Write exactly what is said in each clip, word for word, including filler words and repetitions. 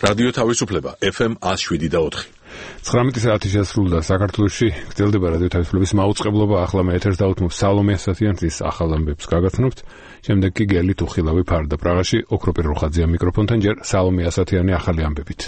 რადიო თავისუფლება ეფ ემ one oh seven და four. ცხრამეტი საათი შესრულდა საქართველოში. გრძელდება რადიო თავისუფლების მაუწყებლობა. ახლა მე ეთერს დავუთმობ სალომე ასათიანის ახალ ამბებს გაგაცნობთ. შემდეგ კი გელი თუხილავი ფარდა პრაღაში, ოქროპირ როხაძეა მიკროფონთან, ჯერ სალომე ასათიანი ახალი ამბებით.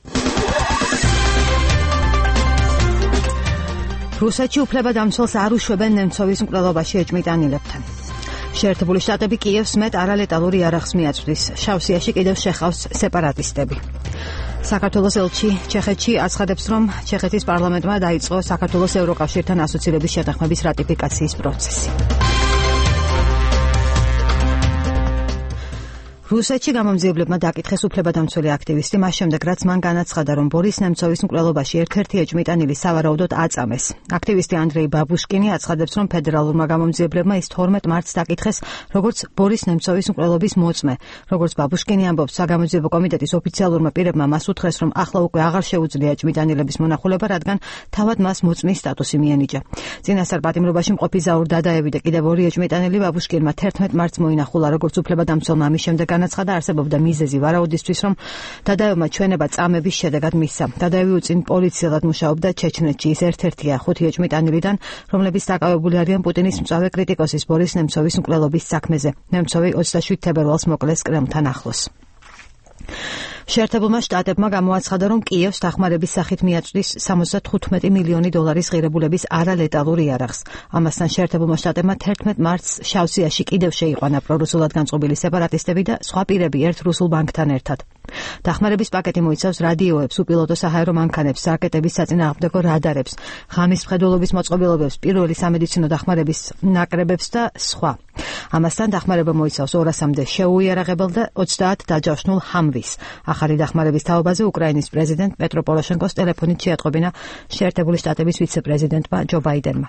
რუსეთში უფლებადამცველს არ უშვებენ ნემცოვის მკვლელობაში ეჭმიტანილებთან. შეერთებული შტატები კიევს მეტ არალეტალური იარაღს მიაწვდის. შავსიაში კიდევ შეხავს სეპარატისტები. საქართველოს ელჩი ჩეხეთში აცხადებს, რომ ჩეხეთის პარლამენტმა დაიწყო საქართველოს ევროკავშირთან ასოცირების შეთანხმების რატიფიკაციის პროცესი. რუსეთში გამომძიებლებმა დაკითხეს უფლებადამცველი აქტივისტი, მას შემდეგ რაც მან განაცხადა, რომ ბორის ნემცოვის მკვლელობაში ერთ-ერთი ეჭმიტანილი სავარაუდოდ აწამეს. აქტივისტი ანდრეი ბაბუშკინი აცხადებს, რომ ფედერალურმა გამომძიებლებმა ის თორმეტ მარტს დაკითხეს, როგორც ბორის ნემცოვის მკვლელობის მოწმე. როგორც ბაბუშკინი ამბობს, საგამოძიებო კომიტეტის ოფიციალურმა პირებმა მას უთხრეს, რომ ახლა უკვე აღარ შეუძლია ეჭმიტანილების მონახულება, რადგან თავად მას მოწმის სტატუსი მიენიჭა. წინასწარ პატიმრობაში მყოფი ზაურ დადაევი და კიდევ ორი ეჭმიტანილი ბაბუშკინმა თერთმეტ მარტს მოინახულა, როგორც უფლებადამცველმა ამის შემდეგ განაცხადა, არსებობდა მიზეზი ვარაუდისთვის, რომ დადაევმა ჩვენება წამების შედეგად მისცა. დადაევი უწინ პოლიციელად მუშაობდა ჩეჩნეთში. ის ერთ-ერთია ხუთი ეჭმიტანილიდან, რომლებიც დაკავებული არიან პუტინის მწვავე კრიტიკოსის ბორის ნემცოვის მკვლელობის საქმეზე. ნემცოვი ოცდაშვიდ თებერვალს მოკლეს კრემლთან ახლოს. შეერთებულმა შტატებმა გამოაცხადა, რომ კიევს დახმარების სახით მიაწვდის სამოცდათხუთმეტი მილიონი დოლარის ღირებულების არალეტალურ იარაღს. ამასთან შეერთებულმა შტატებმა თერთმეტ მარტს შავსიაში კიდევ შეიყვანა პრორუსულად განწყობილი სეპარატისტები და სხვა პირები ერთ რუსულ ბანკთან ერთად. დახმარების პაკეტი მოიცავს რადიოებს, უპილოტო საჰაერო მანქანებს, რაკეტების საწინააღმდეგო რადარებს, ღამის მხედველობის მოწყობილობებს, პირველი სამედიცინო დახმარების ნაკრებებს და სხვა. ამასთან დახმარება მოიცავს ორასამდე შეუიარაღებელ და ოცდაათ დაჯავშნულ ჰამვის. ახალი დახმარების თაობაზე უკრაინის პრეზიდენტ პეტრო პოროშენკოს ტელეფონით შეატყობინა შეერთებული შტატების ვიცე-პრეზიდენტმა ჯო ბაიდენმა.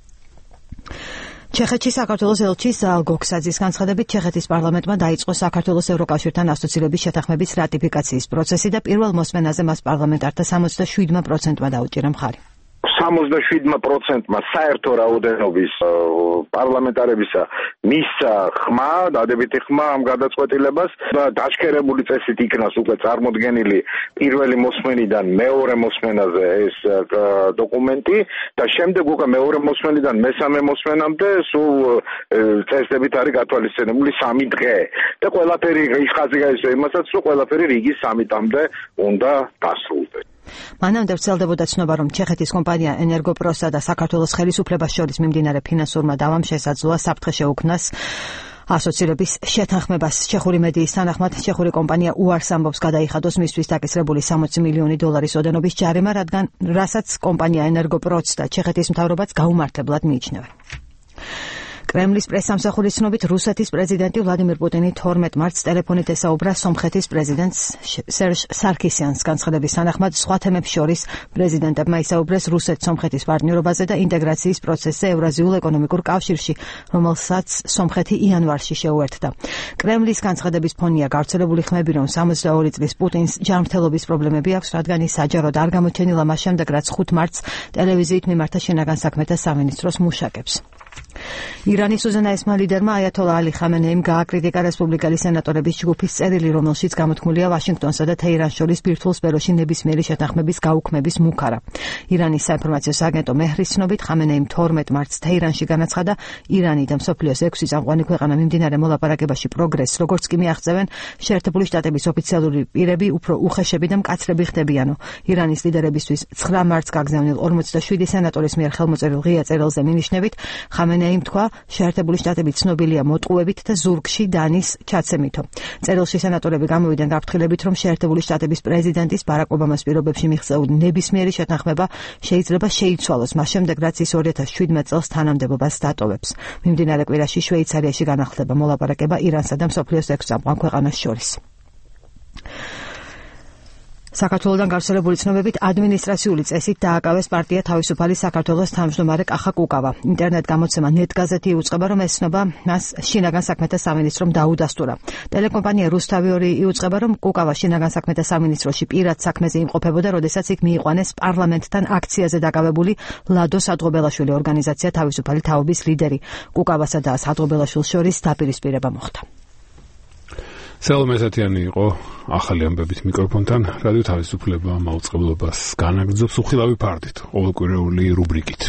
ჩეხეთში საქართველოს ელჩის გოქსაძის განცხადებით, ჩეხეთის პარლამენტმა დაიწყო საქართველოს ევროკავშირთან ასოცირების შეთანხმების რატიფიკაციის პროცესი და პირველ მოსმენაზე მას პარლამენტართა სამოცდაშვიდ პროცენტმა დაუჭირა მხარი. სამოცდაშვიდ პროცენტმა საერთო რაოდენობის პარლამენტარებისა მისცა ხმა, დადებითი ხმა ამ გადაწყვეტილებას და დაჩქერებული წესით იქნას უკვე წარმოდგენილი პირველი მოსმენიდან მეორე მოსმენაზე ეს დოკუმენტი და შემდეგ უკვე მეორე მოსმენიდან მესამე მოსმენამდე სულ წესდებით არის გათვალისწინებული სამი დღე და ყველაფერი ხაზი გაისვა იმასაც, რომ ყველაფერი რიგის სამიდამდე უნდა დასრულდეს. მანამდე ვრცელდებოდა ცნობა, რომ ჩეხეთის კომპანია ენერგოპროსა და საქართველოს ხელისუფლებას შორის მიმდინარე ფინანსურმა დავამ შესაძლოა საფრთხე შეუქმნას ასოცირების შეთანხმებას. ჩეხური მედიის თანახმად, ჩეხური კომპანია უარს ამბობს გადაიხადოს მისთვის დაკისრებული სამოცი მილიონი დოლარის ოდენობის ჯარიმა, რადგან რასაც კომპანია ენერგოპროც და ჩეხეთის მთავრობაც გაუმართებლად მიიჩნევენ. კრემლის პრესსამსახურის ცნობით, რუსეთის პრეზიდენტი ვლადიმირ პუტინი თორმეტ მარტს ტელეფონით ესაუბრა სომხეთის პრეზიდენტს სერჟ სარქისიანს. განცხადების თანახმად, სხვა თემებს შორის პრეზიდენტებმა ისაუბრეს რუსეთ-სომხეთის პარტნიორობაზე და ინტეგრაციის პროცესზე ევრაზიულ ეკონომიკურ კავშირში, რომელსაც სომხეთი იანვარში შეუერთდა. კრემლის განცხადების ფონია გავრცელებული ხმები, რომ სამოცდაორი წლის პუტინს ჯანმრთელობის პრობლემები აქვს, რადგან ის საჯაროდ არ გამოჩენილა მას შემდეგ, რაც ხუთ მარტს ტელევიზიით მიმართა შინაგან საქმეთა სამინისტროს მუშაკებს. ირანის უზენაესმა ლიდერმა აიათოლა ალი ხამენეიმ გააკრიტიკა რესპუბლიკელი სენატორების ჯგუფის წერილი, რომელშიც გამოთქმულია ვაშინგტონსა და თეირანს შორის ბირთვულ სფეროში ნებისმიერი შეთანხმების გაუქმების მუქარა. ირანის საინფორმაციო სააგენტო მეჰრის ცნობით, ხამენეიმ თორმეტ მარტს თეირანში განაცხადა, ირანი და მსოფლიოს ექვსი წამყვანი ქვეყანა მიმდინარე მოლაპარაკებაში პროგრესს, როგორც კი მიაღწევენ, შეერთებული შტატების ოფიციალური პირები უფრო უხეშები და მკაცრები ხდებიანო. ირანის ლიდერებისთვის ცხრა მარტს გაგზავნილ ორმოცდაშვიდი სენატორის მიერ ხელმოწერილ ღია წერილზე მინიშნებით, ხამენეიმ თქვა, შეერთებული შტატები ცნობილია მოტყუებით და ზურგში დანის ჩაცემითო. წერილში სენატორები გამოვიდნენ გაფრთხილებით, რომ შეერთებული შტატების პრეზიდენტის ბარაკ ობამას პირობებში მიღწეული ნებისმიერი შეთანხმება შეიძლება შეიცვალოს, მას შემდეგ, რაც ის ორი ათას შვიდმეტ წელს თანამდებობას დატოვებს. მიმდინარე კვირაში შვეიცარიაში განახლდება მოლაპარაკება ირანსა და მსოფლიოს ექვს წამყვან ქვეყანას შორის. საქართველოდან გავრცელებული ცნობებით ადმინისტრაციული წესით დააკავეს პარტია თავისუფალი საქართველოს თავმჯდომარე კახა კუკავა. ინტერნეტ გამოცემა ნეტგაზეთი იუწყება, რომ ეს ცნობა მას შინაგან საქმეთა სამინისტრომ დაუდასტურა. ტელეკომპანია რუსთავი ორი იუწყება, რომ კუკავა შინაგან საქმეთა სამინისტროში პირად საქმეზე იმყოფებოდა, როდესაც იქ მიიყვანეს პარლამენტთან აქციაზე დაკავებული ლადო სადღობელაშვილი ორგანიზაცია თავისუფალი თაობის ლიდერი. კუკავასა და სადღობელაშვილს შორის დაპირისპირება მოხდა. სალომე ესათიანი იყო ახალი ამბებით მიკროფონთან რადიო თავისუფლება მაუწყებლობას განაგრძობს უხილავი ფარდით ყოველკვირეული რუბრიკით.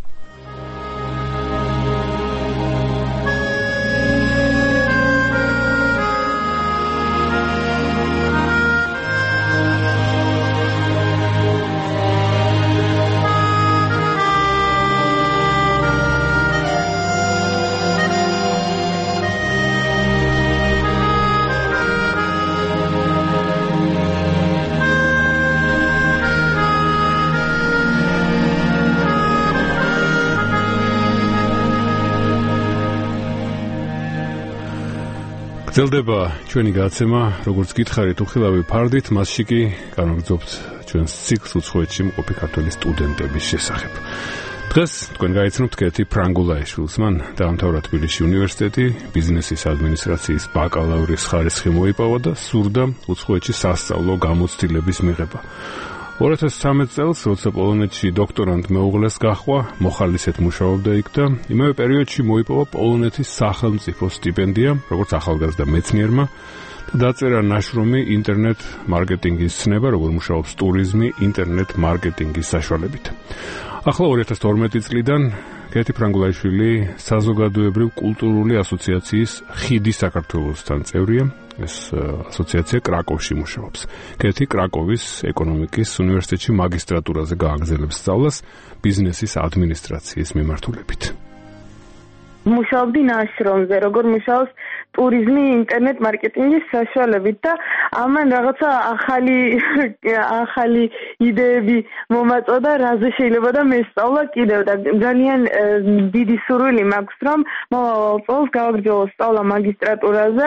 გრძელდება ჩვენი გაცემა, როგორც გითხარით, უხილავი ფარდით, მასში კი განვაგრძობთ ჩვენს ციკლს უცხოეთში მყოფი ქართველი სტუდენტების შესახებ. დღეს თქვენ გაიცნობთ კეთი ფრანგულაიშვილს, მან დაამთავრა თბილისში უნივერსიტეტი, ბიზნესის ადმინისტრაციის ბაკალავრის ხარისხი მოიპოვა და სურდა უცხოეთში სასწავლო გამოცდილების მიღება. ორი ათას ცხრამეტ წელს, როცა პოლონეთში დოქტორანტ მეუღლეს გაჰყვა, მოხალისედ მუშაობდა იქ და იმავე პერიოდში მოიპოვა პოლონეთის სახელმწიფო სტიპენდია, როგორც ახალგაზრდა მეცნიერმა და დაწერა ნაშრომი ინტერნეტ მარკეტინგის ცნება, როგორ მუშაობს ტურიზმი ინტერნეტ მარკეტინგის საშუალებით. ახლა ორი ათას თორმეტი წლიდან კეთი ფრანგულაიშვილი საზოგადოებრივ კულტურული ასოციაციის ხიდი საქართველოსთან წევრია. ეს ასოციაცია კრაკოვში მუშაობს. კეთი კრაკოვის ეკონომიკის უნივერსიტეტში მაგისტრატურაზე გააგრძელებს სწავლას ბიზნესის ადმინისტრაციის მიმართულებით. მუშაობდი ნაშრომზე, როგორ მუშაობს ტურიზმი ინტერნეტ მარკეტინგის საშუალებით და ამან რაღაცა ახალი ახალი იდეები მომაწოდა, რაზე შეიძლება და მესწავლა კიდევ და ძალიან დიდი სურვილი მაქვს, რომ მომავალ წელს გავაგრძელო სწავლა მაგისტრატურაზე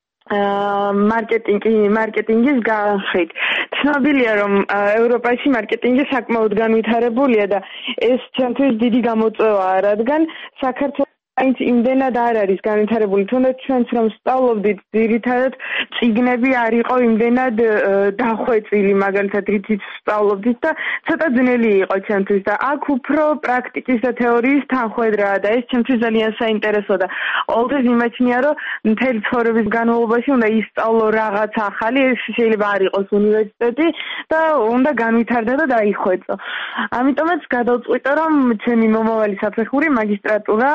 მარკეტინგი მარკეტინგის განხრით. ცნობილია, რომ ევროპაში მარკეტინგი საკმაოდ განვითარებულია და ეს ჩვენთვის დიდი გამოწვევაა, რადგან საქართველოს აინც იმდენად არ არის განვითარებული, თუნდაც ჩვენც რომ სწავლობდით, ძირითადად წიგნები არ იყო იმდენად დახვეწილი, მაგალითად რითიც სწავლობდით და ცოტა ძნელი იყო ჩვენთვის და აქ უფრო პრაქტიკის და თეორიის თანხვედრაა და ეს ჩვენთვის ძალიან საინტერესო და ყოველთვის იმაჩნია, რომ მთელი ცხოვრების განმავლობაში უნდა ისწავლო რაღაც ახალი, ეს შეიძლება არ იყოს უნივერსიტეტი და უნდა განვითარდა და დაიხვეწო. ამიტომაც გადავწყვიტე, რომ ჩემი მომავალი საფეხური მაგისტრატურა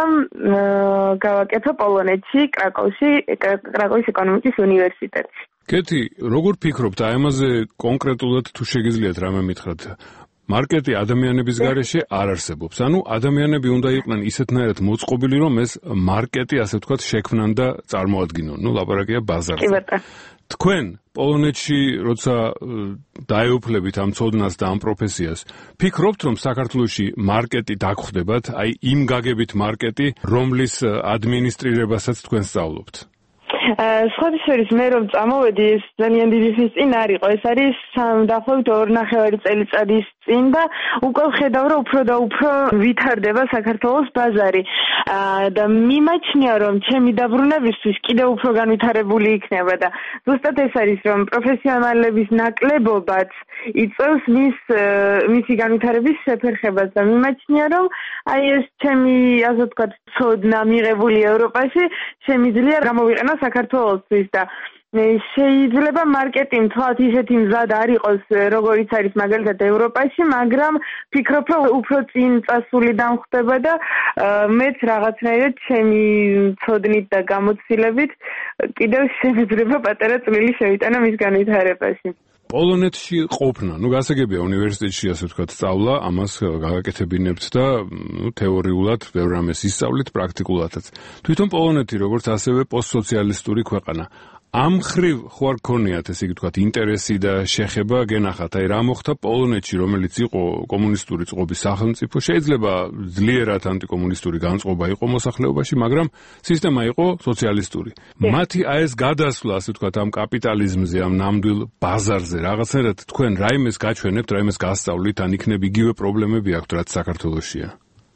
გავაკეთო პოლონეთში, კრაკოვში, კრაკოვის ეკონომიკის უნივერსიტეტში. კეთი, როგორ ფიქრობთ, აი ამაზე კონკრეტულად თუ შეგიძლიათ რამე მითხრათ? მარკეტი ადამიანების გარეშე არ არსებობს. ანუ ადამიანები უნდა იყვნენ ისეთნაირად მოწყობილი, რომ ეს მარკეტი, ასე ვთქვათ, შექმნან და წარმოადგინონ. ნუ ლაპარაკია ბაზარზე. კი ბატონო. თქვენ პოლონეთში როცა დაეუფლებით ამ ცოდნას და ამ პროფესიას, ფიქრობთ, რომ საქართველოში მარკეტი დაგხვდებათ, აი იმ გაგებით მარკეტი, რომლის ადმინისტრირებასაც თქვენ სწავლობთ? სხვადასხვა მე რომ წამოვედი, ეს ძალიან დიდი ხნის წინ არ იყო, ეს არის დაახლოებით ორი ნახევარი წელიწადის წინ და უკვე ვხედავ, რომ უფრო და უფრო ვითარდება საქართველოს ბაზარი და მიმაჩნია, რომ ჩემი დაბრუნებისთვის კიდევ უფრო განვითარებული იქნება და ზუსტად ეს არის, რომ პროფესიონალების ნაკლებობაც იწევს მის მისი განვითარების შეფერხებას და მიმაჩნია, რომ აი ეს ჩემი, ასე ვთქვათ, ცოდნა მიღებული ევროპაში შემიძლია გამოვიყენო საქართველოსთვის და შეიძლება მარკეტი თქვათ ისეთი მზად არ იყოს, როგორიც არის მაგალითად ევროპაში, მაგრამ ფიქრობ, რომ უფრო წინ წასული დამხვდება და მეც რაღაცნაირად ჩემი ცოდნით და გამოცდილებით კიდევ შეიძლება პატარა წვლილი შევიტანო მის განვითარებაში. პოლონეთში ყოფნა, ну გასაგებია უნივერსიტეტში ასე ვთქვათ სწავლა, ამას გაგაკეთებინებთ და ну თეორიულად ბევრ რამეს ისწავლით, პრაქტიკულადაც. თვითონ პოლონეთი როგორც ასევე პოსტსოციალისტური ქვეყანა. ამ ხრივ ხوار ქონიათ ესე ვთქვათ ინტერესი და შეხება გენახათ, აი რა მოხდა პოლონეთში, რომელიც იყო კომუნისტური წყობის სახელმწიფო, შეიძლება ძლიერად ანტიკომუნისტური განწყობა იყო მოსახლეობაში, მაგრამ სისტემა იყო სოციალისტური. მათი აი ეს გადასვლა, ასე ვთქვათ, ამ კაპიტალიზმზე, ამ ნამდვილ ბაზარზე, რაღაცნაირად თქვენ რაიმეს გაჩვენებთ, რაიმეს გასწავლით, ან იქნებ იგივე პრობლემები აქვთ, რაც საქართველოშია?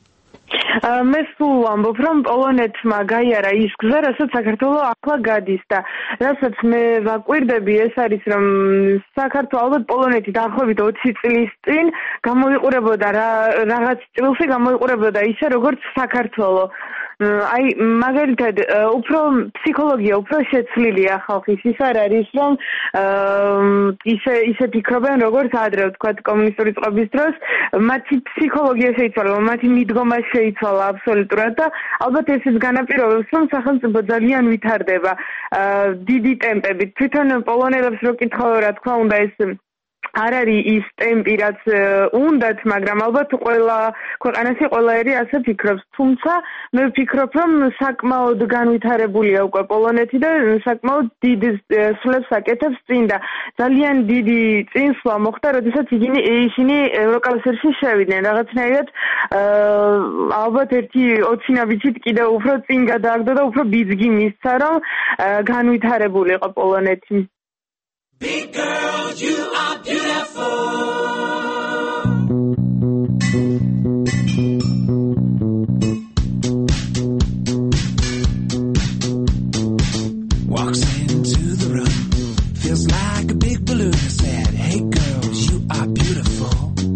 მე სულ ამბობ, რომ პოლონეთმა გაიარა ის გზა, რასაც საქართველო ახლა გადის და რასაც მე ვაკვირდები, ეს არის, რომ საქართველო ალბათ პოლონეთი დაახლოებით ოცი წლის წინ გამოიყურებოდა რაღაც ჭრილში გამოიყურებოდა ისე, როგორც საქართველო. აი მაგალითად უფრო ფსიქოლოგია უფრო შეცვლილია ხალხის ის არ არის რომ ისე ისე ფიქრობენ როგორც ადრე ვთქვათ კომუნისტური წყობის დროს მათი ფსიქოლოგია შეიცვალა მათი მიდგომა შეიცვალა აბსოლუტურად და ალბათ ესეც განაპირობებს რომ სახელმწიფო ძალიან ვითარდება დიდი ტემპებით თვითონ პოლონელებს რო კითხავ რა თქმა უნდა ეს არ არის ის ტემპი რაც უნდათ მაგრამ ალბათ ყველა ქვეყანაში ყველა ერი ასე ფიქრობს თუმცა მე ვფიქრობ რომ საკმაოდ განვითარებულია უკვე პოლონეთი და საკმაოდ დიდ სვლებს აკეთებს წინ და ძალიან დიდი წინსვლა მოხდა როდესაც ისინი ისინი ევროკავშირში შევიდნენ რაღაცნაირად ალბათ ერთი ოცინაბიჯით კიდევ უფრო წინ გადააგდო და უფრო ბიძგი მისცა რომ განვითარებული იყო პოლონეთი Big girls, you are beautiful. Walks into the room, feels like a big balloon. Said, hey girls, you are beautiful.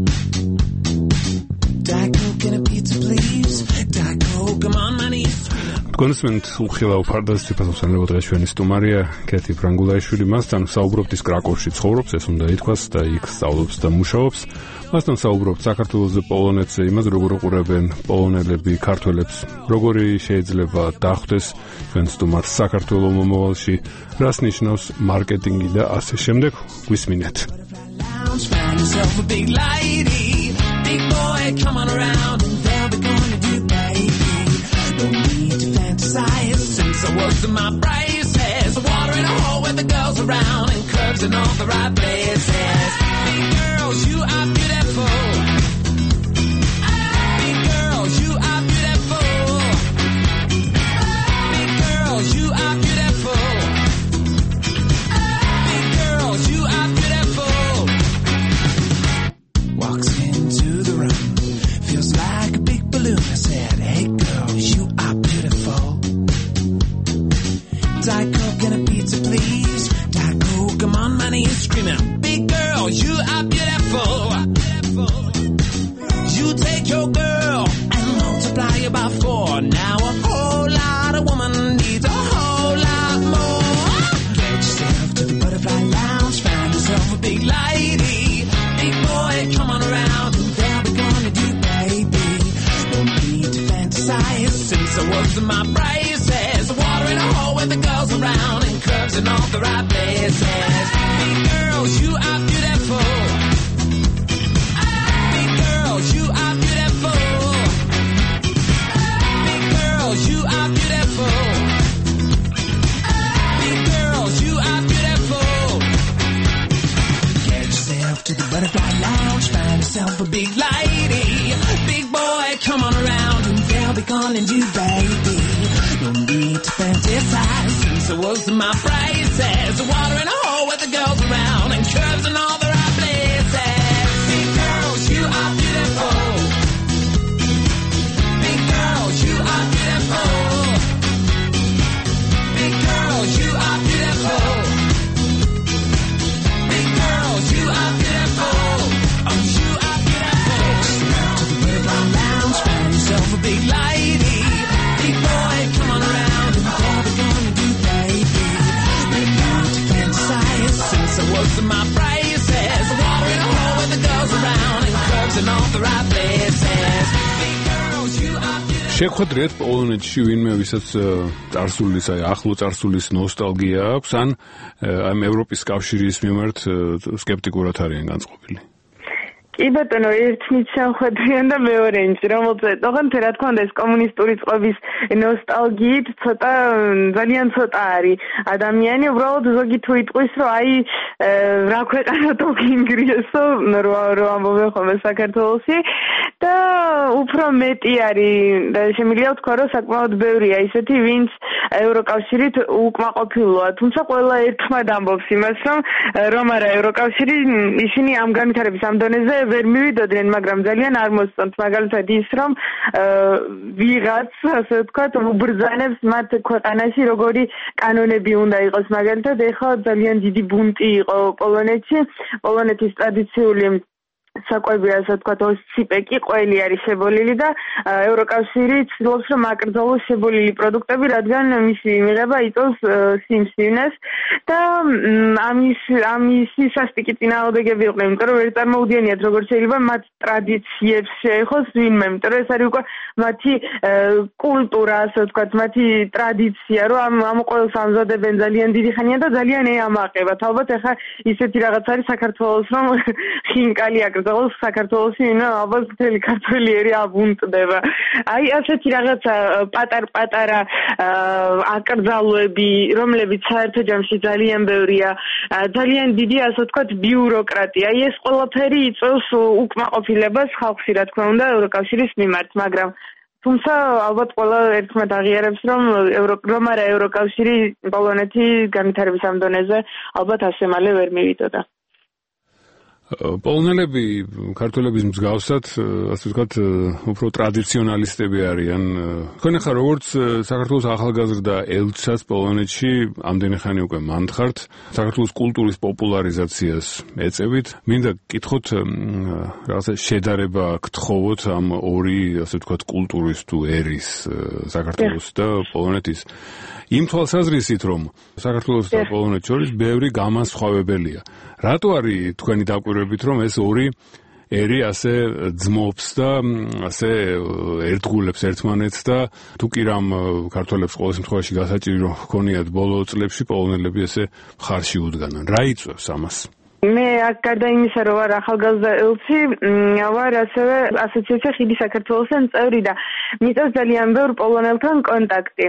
Diet Coke and a pizza, please. Diet Coke, I'm on my knees. კონსმენტ უხილავ ფარდასტიფასოს ანებოდღეს ჩვენი სტუმარია კეთი ფრანგულაიშვილი მასთან საუბრობთ ის კრაკოვში ცხოვრობს ეს უნდა ითქვას და იქ სწავლობს და მუშაობს მასთან საუბრობთ საქართველოს და პოლონეთზე იმას როგორ უყურებენ პოლონელები ქართველებს როგორი შეიძლება დახვდეს ჩვენ სტუმარს საქართველოს მომავალში რას ნიშნავს მარკეტინგი და ასე შემდეგ გვისმინეთ Big boy, come on around and they'll be gonna do baby No need to fantasize since I was in my braces Water in a hole with the girls around and curves in all the right places Big girls, you are beautiful Big girls, you are beautiful Big girls, you are beautiful Big girls, you are beautiful Walks into the room Feels like a big balloon I said, hey girls, you are beautiful Diet Coke and a pizza, please Diet Coke, I'm on my knees screaming Big girls, you are beautiful You take your girl and multiply it by four Now a whole lot of woman needs a whole lot more Get yourself to the butterfly lounge Find yourself a big lady Big boy, come on around and they'll be gonna do baby No need to fantasize since I was in my braces Water in a hole with the girls around and curves in all the right places Big girls, you are beautiful Big girls, you are beautiful Big girls, you are beautiful Big girls, you are beautiful Get yourself to the butterfly lounge Find yourself a big lady Big boy, come on around and they'll be calling you baby No need to fantasize since I was in my braces Water in a hole with the girls around and curves in all the right places Big girls, you are beautiful Big girls, you are beautiful Big girls, you are beautiful Big girls, you are beautiful Oh, you are beautiful Step to the butterfly lounge Find yourself a big lady Big boy, come on around and they'll be gonna do baby No need to fantasize since I was in my braces Water in a hole with the girls around and curves in all the right places Big girls, you are beautiful შეხვედრიათ პოლონეთში ვინმე ვისაც წარსულის აი ახლო წარსულის ნოსტალგია აქვს ან ამ ევროპის კავშირის მიმართ სკეპტიკურად არიან განწყობილი კი ბატონო ერთნით შეხვედრიან და მეორენით რომელზეც ოღონდ რა თქმა უნდა ეს კომუნისტური წყობის ნოსტალგიით ცოტა ძალიან ცოტა არის ადამიანი უბრალოდ ზოგი თუ იტყვის რომ აი რა ქვეყანა თუ ინგრიესო რო ამბობენ ხოლმე საქართველოში და უფრო მეტი არის და შემიძლია ვთქვა რომ საკმაოდ ბევრია ისეთი ვინც ევროკავშირით უკმაყოფილოა თუმცა ყველა ერთხმად ამბობს იმას რომ რომ არა ევროკავშირი ისინი ამ განვითარების ამ დონეზე ვერ მივიდოდნენ, მაგრამ ძალიან არ მოსწონთ მაგალითად ის, რომ ვიღაც, ასე ვთქვათ, უბრძანებს მათ ქვეყანაში როგორი კანონები უნდა იყოს. მაგალითად, ეხლა ძალიან დიდი ბუნტი იყო პოლონეთში, პოლონეთის ტრადიციული საკვები, ასე ვთქვათ, ოსციპეკი ყველი არის შებოლილი და ევროკავშირი ცდილობს რომ აკრძალოს შებოლილი პროდუქტები, რადგან მისი მიღება იწვევს სიმსივნეს და ამის ამისი სასტიკი წინააღმდეგები იყვნენ, იმიტომ რომ ვერ წარმოუდგენიათ როგორც შეიძლება მათ ტრადიციებს შეეხოს ვინმე, იმიტომ რომ ეს არის უკვე მათი კულტურა, ასე ვთქვათ, მათი ტრადიცია, რომ ამ ამ ყველს ამზადებენ ძალიან დიდი ხანია და ძალიან ეამაყებათ. ალბათ ახლა ისეთი რაღაც არის საქართველოს რომ ხინკალი აკრძალოს საქართველოში, ნუ ალბათ მთელი ქართველიერი აბუნტდება. აი ასეთი რაღაცა პატარ-პატარა აკრძალვები, რომლებიც საერთო ჯამში ძალიან ბევრია, ძალიან დიდი, ასე ვთქვათ, ბიუროკრატია. აი ეს ყველაფერი იწვევს უკმაყოფილებას ხალხში, რა თქმა უნდა, ევროკავშირის მიმართ, მაგრამ თუმცა ალბათ ყველა ერთმანეთ აღიარებს, რომ რომ არა ევროკავშირი პოლონეთი განვითარების ამ დონეზე ალბათ ასე მალე ვერ მივიდოდა. პოლონელები ქართველების მსგავსად, ასე ვთქვათ, უფრო ტრადიციონალისტები არიან. თქვენ ახლა როგორც საქართველოს ახალგაზრდა ელჩსაც პოლონეთში ამდენი ხანი უკვე მანდხართ, საქართველოს კულტურის პოპულარიზაციას ეწევით. მინდა გკითხოთ, რაღაცა შედარება გთხოვოთ ამ ორი, ასე ვთქვათ, კულტურის თუ ერის, საქართველოს და პოლონეთის. იმ თვალსაზრისით, რომ საქართველოს და პოლონეთის შორის ბევრი განმასხვავებელია. რატო არის თქვენი დაკვირვებით, რომ ეს ორი ერი ასე ძმობს და ასე ერთგულებს ერთმანეთს და თუ კი რამ ქართველებს ყოველ შემთხვევაში გასაჭირო ჰქონიათ ბოლო წლებში პოლონელები ესე მხარში უდგანან. რა იწვევს ამას? მე აქ გარდა იმისა, რომ ვარ ახალგაზრდა ელჩი, ვარ ასევე ასოციაცია ხიდი საქართველოსთან წევრი და მიწევს ძალიან ბევრ პოლონელთან კონტაქტი.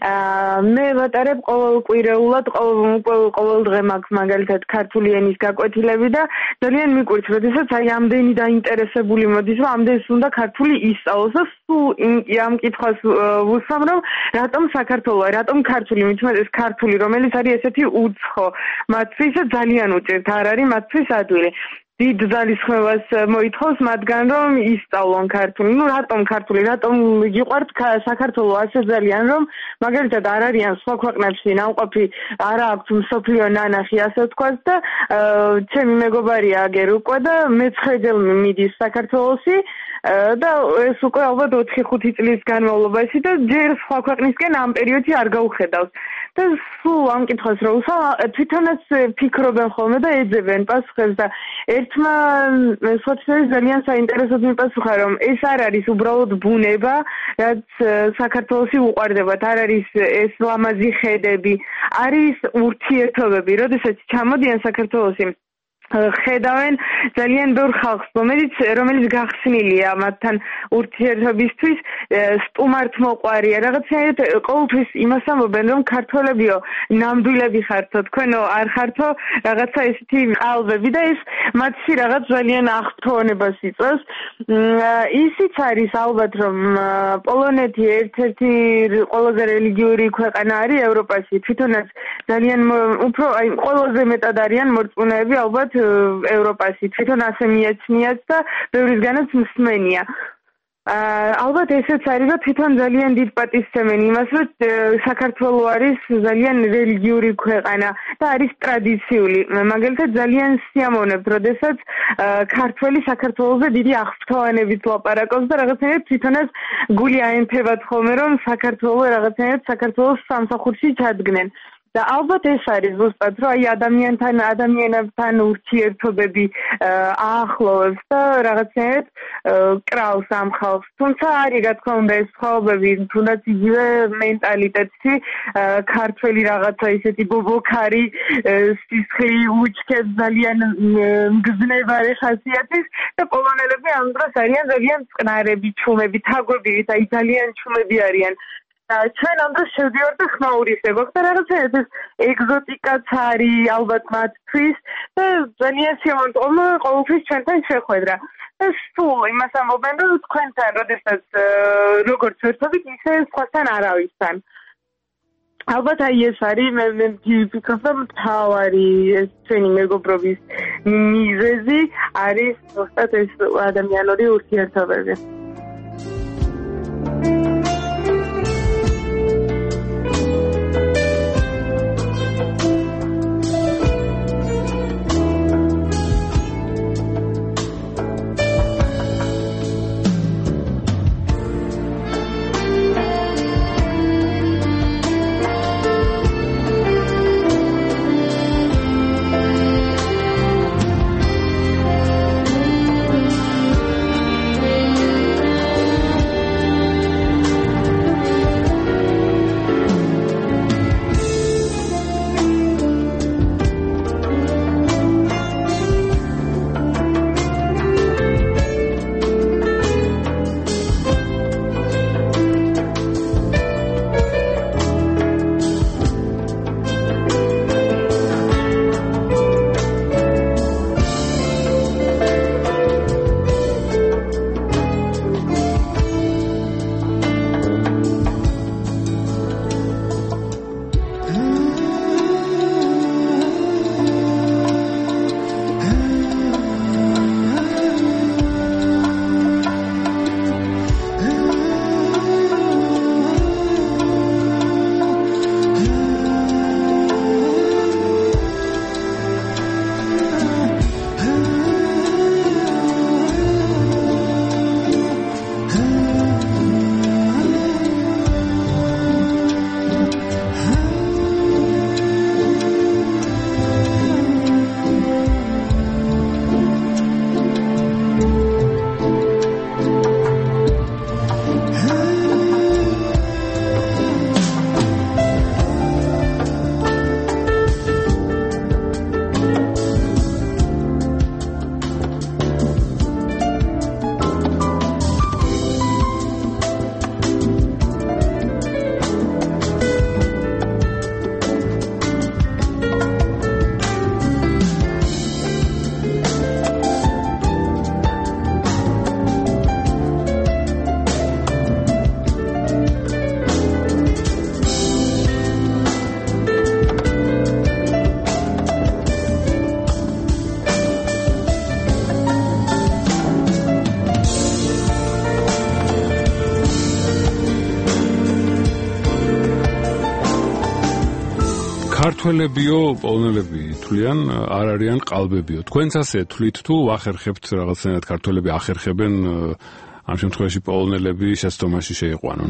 მე ვატარებ ყოველკვირეულად, ყოველ დღე მაქვს მაგალითად ქართული ენის გაკვეთილები და ძალიან მიყვარს, როდესაც აი ამდენი დაინტერესებული მოდის, რომ ამდენს უნდა ქართული ისწავლოს და სულ ამ კითხვას ვუსვამ, რომ რატომ საქართველო, რატომ ქართული, მით უმეტეს ქართული, რომელიც არის ესეთი უცხო, მათთვის ძალიან უჭირთ, არ არის მათთვის ადვილი. დიდ ძალისხმევას მოითხოვს მათგან, რომ ისწავლონ ქართული. ნუ რატომ ქართული, რატომ გიყვართ საქართველო ასე ძალიან, რომ მაგალითად არ არიან სხვა ქვეყნებში ნამყოფი, არ აქვს მსოფლიო ნანახი, ასე ვთქვათ და ჩემი მეგობარია აგერ უკვე და მეცხრედელმე მიდის საქართველოში და ეს უკვე ალბათ ოთხი ხუთი წლის განმავლობაში და ჯერ სხვა ქვეყნისკენ ამ პერიოდში არ გაუხედავს. და სულ ამ კითხვას რო უსვა, თვითონაც ფიქრობენ ხოლმე და ეძებენ პასუხებს და ერთმა სოციალისტ ძალიან საინტერესოდ მიპასუხა, რომ ეს არ არის უბრალოდ ბუნება, რაც საქართველოში უყვარდებათ, არ არის ეს ლამაზი ხედები, არის ურთიერთობები, როდესაც ჩამოდიან საქართველოში ხედავენ ძალიან ბევრ ხალხს, რომელიც რომელიც გახსნილია მათთან ურთიერთობისთვის, სტუმართმოყვარია, რაღაცნაირად ყოველთვის იმას ამბობენ, რომ ქართველებიო, ნამდვილები ხართო, თქვენო არ ხართო, რაღაცა ესეთი ყალბები და ეს მათში რაღაც ძალიან აღფრთოვანებას იწვევს. ისიც არის ალბათ, რომ პოლონეთი ერთ-ერთი ყველაზე რელიგიური ქვეყანა არის ევროპაში, თვითონაც ძალიან უფრო აი ყველაზე მეტად არიან მორწმუნეები ალბათ ევროპაში, თვითონ ასე მიაჩნიათ და ბევრისგანაც მსმენია. ალბათ ესეც არის, რომ თვითონ ძალიან დიდ პატივსცემენ იმას, რომ საქართველო არის ძალიან რელიგიური ქვეყანა და არის ტრადიციული. მაგალითად ძალიან სიამოვნებთ, როდესაც ქართველი საქართველოზე დიდი აღფრთოვანებით ლაპარაკობს და რაღაცნაირად თვითონაც გული აემთებათ ხოლმე, რომ საქართველო რაღაცნაირად საქართველოს სამსახურში ჩადგნენ. და ალბათ ეს არის ზუსტად, რომ აი ადამიანთან, ადამიანებთან ურთიერთობები აახლოვებს და რაღაცნაირად კრავს ამ ხალხს. თუმცა არის, რა თქმა უნდა, ეს სხვაობები, თუნდაც იგივე მენტალიტეტში, ქართველი რაღაცა ისეთი ბობოქარი, სისხლი უჩქებს ძალიან მგზნებარე ხასიათის და პოლონელები ამ დროს არიან ძალიან წყნარები, ჩუმები, თაგვები, აი ძალიან ჩუმები არიან. ჩვენ ამ დროს შევდივართ და ხმაურისებობ და რაღაცა ეს ეგზოტიკაც არის ალბათ მათთვის და ძალიან სიამოვნებაა ყოველთვის ჩვენთან შეხვედრა. და სულ იმას ამბობენ, რომ თქვენთან, როდესაც როგორც ვერთობით, ისე სხვასთან არავისთან. ალბათ აი ეს არის, მე ვფიქრობ, რომ მთავარი ეს ჩვენი მეგობრობის მიზეზი არის ზუსტად ეს ადამიანური ურთიერთობები. ქართველებიო, პოლონელები თვლიან, არ არიან ყალბებიო. თქვენც ასე თვლით თუ ახერხებთ რაღაცნაირად ქართველები ახერხებენ ამ შემთხვევაში პოლონელები შეცდომაში შეიყვანონ?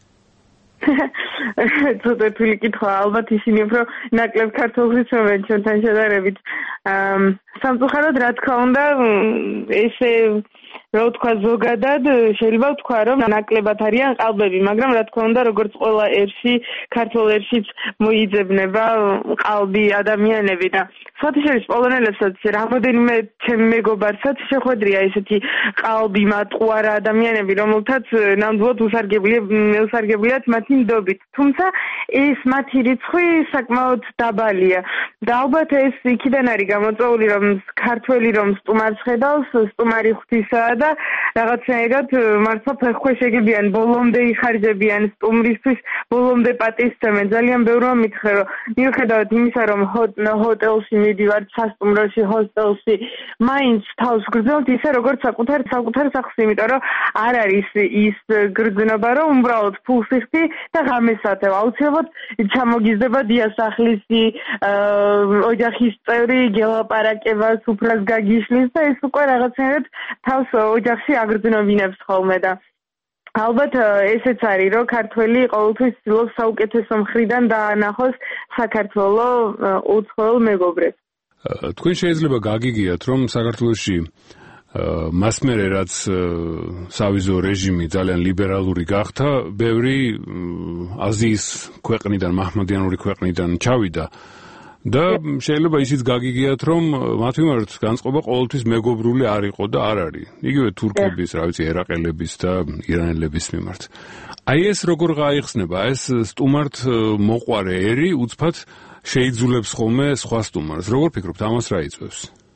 ცოტა თვლი კითხვა, ალბათ ისინი უფრო ნაკლებ ქართულს იცნობენ ჩვენთან შედარებით. სამწუხაროდ, რა თქმა უნდა, ესე რა ვთქვა ზოგადად შეიძლება ვთქვა რომ ნაკლებად არიან ყალბები, მაგრამ რა თქმა უნდა როგორც ყველა ერში, ქართულ ერშიც მოიძებნება ყალბი ადამიანები და საერთოდ პოლონელებსაც რამოდენიმე ჩემი მეგობარსაც შეხვედრია ესეთი ყალბი მატყუარა ადამიანები, რომელთაც ნამდვილად უსარგებლია უსარგებლიათ მათი ნდობით. თუმცა ეს მათი რიცხვი საკმაოდ დაბალია. და ალბათ ეს იქიდან არის გამოწვეული რომ ქართველი რომ სტუმარს ხედავს, სტუმარი ღვთისაა და რაღაცნაირად მართლა ფეხქვეშ ეგებიან, ბოლომდე იხარჯებიან სტუმრისთვის, ბოლომდე პატივისცემენ. ძალიან ბევრმა მითხრა რომ მიუხედავად იმისა რომ ჰოტელში მიდივართ, სასტუმროში, ჰოსტელში, მაინც თავს გრძნობთ ისე როგორც საკუთარ საკუთარ სახლში, იმიტომ რომ არ არის ის გრძნობა რომ უბრალოდ ფულს იხდი და ღამეს ატევ. აუცილებლად ჩამოგიზდება დიასახლისი, ოჯახის წევრი გელაპარაკება, სუფრას გაგიშლის და ეს უკვე რაღაცნაირად თავს ოჯახში აგრძნობინებს ხოლმე და ალბათ ესეც არის რომ ქართველი ყოველთვის ცდილობს საუკეთესო მხრიდან დაანახოს საქართველო უცხოელ მეგობრებს. თქვენ შეიძლება გაგიგიათ რომ საქართველოში მას მერე რაც სავიზო რეჟიმი ძალიან ლიბერალური გახდა, ბევრი აზიის ქვეყნიდან, მაჰმადიანური ქვეყნიდან ჩავიდა და შეიძლება ისიც გაგიგიათ რომ მათ მიმართ განწყობა ყოველთვის მეგობრული არ იყო და არ არის. იგივე თურქების, რა ვიცი, ერაყელების და ირანელების მიმართ. აი ეს როგორ გაიხსნება? ეს სტუმართ მოყვარე ერი უცბად შეიძულებს ხოლმე სხვა სტუმარს. როგორ ფიქრობთ, ამას რა იწვევს?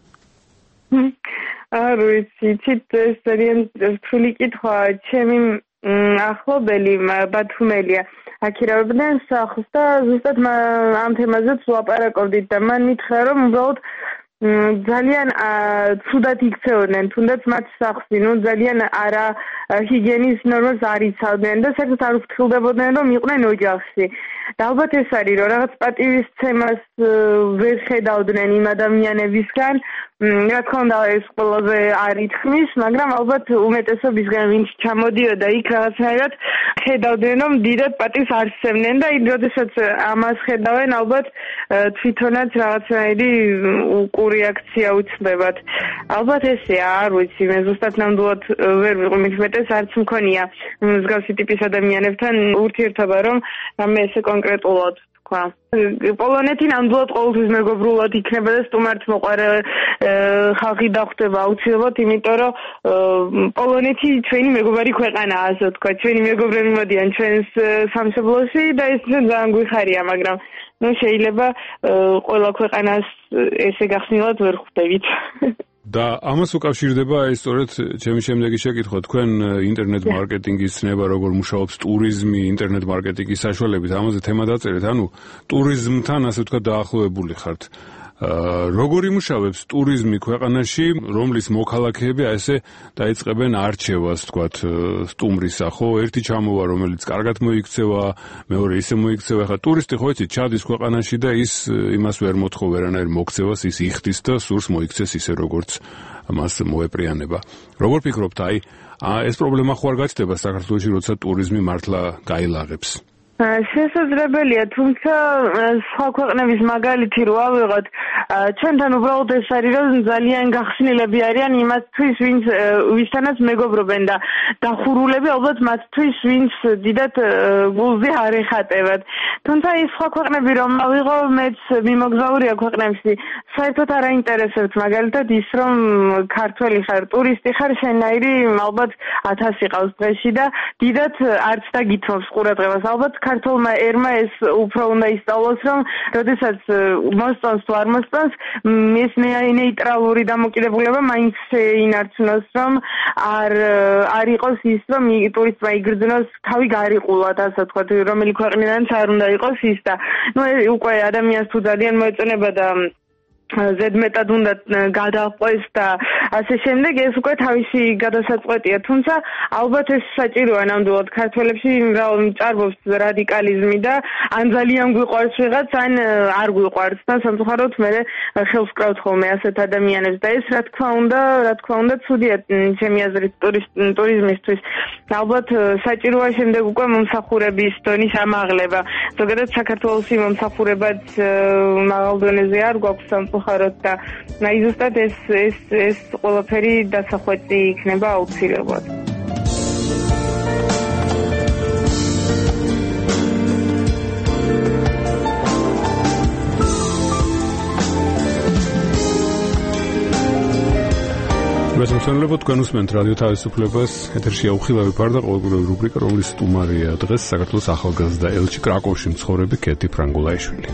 არ ვიცი, ცით ეს ძალიან რთული კითხვა. ჩემი ახლობელი ბათუმელია აქირავებდნენ სახლს და ზუსტად ამ თემაზეც ვლაპარაკობდით და მან მითხრა რომ უბრალოდ ძალიან ცუდად იქცეოდნენ, თუნდაც მათ სახლში, ნუ ძალიან არა ჰიგიენის ნორმას არ იცავდნენ და საერთოდ არ უფრთხილდებოდნენ რომ იყვნენ ოჯახში. და ალბათ ეს არის რომ რაღაც პატივისცემას ვერ ხედავდნენ იმ ადამიანებისგან. რა თქმა უნდა ეს ყველაზე არ ითქმის, მაგრამ ალბათ უმეტესობისგან ვინც ჩამოდიოდა იქ რაღაცნაირად ხედავდნენ რომ დიდად პატივს არ სცემდნენ და იმ როდესაც ამას ხედავენ ალბათ თვითონაც რაღაცნაირი უკური აქცია უცდებათ. ალბათ ესეა, არ ვიცი, მე ზუსტად ნამდვილად ვერ ვიყო მეტეს არც მქონია მსგავსი ტიპის ადამიანებთან ურთიერთობა რომ რამე ესე კონკრეტულად თქვა. პოლონეთი ნამდვილად ყოველთვის მეგობრულად იქნება და სტუმართ მოყვარე ხალხი დახვდება აუცილებლად, იმიტომ რომ პოლონეთი ჩვენი მეგობარი ქვეყანაა, ასე ვთქვა. ჩვენი მეგობრები მოდიან ჩვენს სამშობლოში და ეს ძალიან გვიხარია, მაგრამ ნუ შეიძლება ყველა ქვეყანას ესე გახსნილად ვერ ხვდებით. და ამას უკავშირდება ეს სწორედ ჩემი შემდეგი შეკითხვა. თქვენ ინტერნეტ მარკეტინგის ცნება როგორ მუშაობს ტურიზმი, ინტერნეტ მარკეტინგის საშუალებით, ამაზე თემა დაწერეთ, ანუ ტურიზმთან ასე ვთქვათ დაახლოებული ხართ. როგორ იმუშავებს ტურიზმი ქვეყანაში, რომლის მოქალაქეები ასე დაიწყებენ არჩევას, თქვათ, სტუმრისა, ხო, ერთი ჩამოვა, რომელიც კარგად მოიქცევა, მეორე ისე მოიქცევა. ხა ტურისტი ხო იცით, ჩადის ქვეყანაში და ის იმას ვერ მოთხოვ ვერანაირ მოქცევას, ის იხდის და სურს მოიქცეს ისე როგორც მას მოეპრიანება. როგორ ფიქრობთ, აი, ეს პრობლემა ხო არ გაჩნდება საქართველოში, როცა ტურიზმი მართლა გაილაღებს? შესაძლებელია, თუმცა სხვა ქვეყნების მაგალითი რო ავიღოთ, ჩვენთან უბრალოდ ეს არის რომ ძალიან გახსნილები არიან იმათთვის, ვინც ვისთანაც მეგობრობენ და დახურულები ალბათ მათთვის, ვინც დიდად გულზე არ ეხატებათ. თუმცა ის სხვა ქვეყნები რომ ავიღო, მეც მიმოგზაურია ქვეყნებში, საერთოდ არ აინტერესებთ მაგალითად ის რომ ქართველი ხარ, ტურისტი ხარ, შენაირი ალბათ ათასი ყავს დღეში და დიდად არც დაგითმობს ყურადღებას. ალბათ ქართულმა ერმა ეს უფრო უნდა ისწავლოს, რომ როდესაც მოსწონს თუ არ მოსწონს, ეს ნეიტრალური დამოკიდებულება მაინც შეინარჩუნოს, რომ არ არ იყოს ის, რომ ტურისტმა იგრძნოს თავი გარიყულად, ასე ვთქვათ, რომელი ქვეყნიდანაც არ უნდა იყოს ის და ნუ უკვე ადამიანს თუ ძალიან მოეწონება და ზედმეტად უნდა გადაყვეს და ასე შემდეგ ეს უკვე თავისი გადასაწყვეტია, თუმცა ალბათ ეს საჭიროა ნამდვილად ქართველებში ჭარბობს რადიკალიზმი და ან ძალიან გვიყვარს ვიღაც, ან არ გვიყვარს და სამწუხაროდ მე ხელს ვკრავთ ხოლმე ასეთ ადამიანებს და ეს რა თქმა უნდა, რა თქმა უნდა ცუდია ჩემი აზრით ტურიზმისთვის. ალბათ საჭიროა შემდეგ უკვე მომსახურების დონის ამაღლება. ზოგადად საქართველოს მომსახურებად მაღალ დონეზე არ გვაქვს სამწუხაროდ და აი ზუსტად ეს ეს ეს ყველაფერი დასახვეწი იქნება აუცილებლად. მესამსმენლებო, თქვენ უსმენთ რადიო თავისუფლებას, ეთერშია უხილავი ფარ და ყოველკვირეული რუბრიკა, რომლის სტუმარია დღეს საქართველოს ახალგაზრდა ელჩი კრაკოვში მცხოვრები კეთი ფრანგულაიშვილი.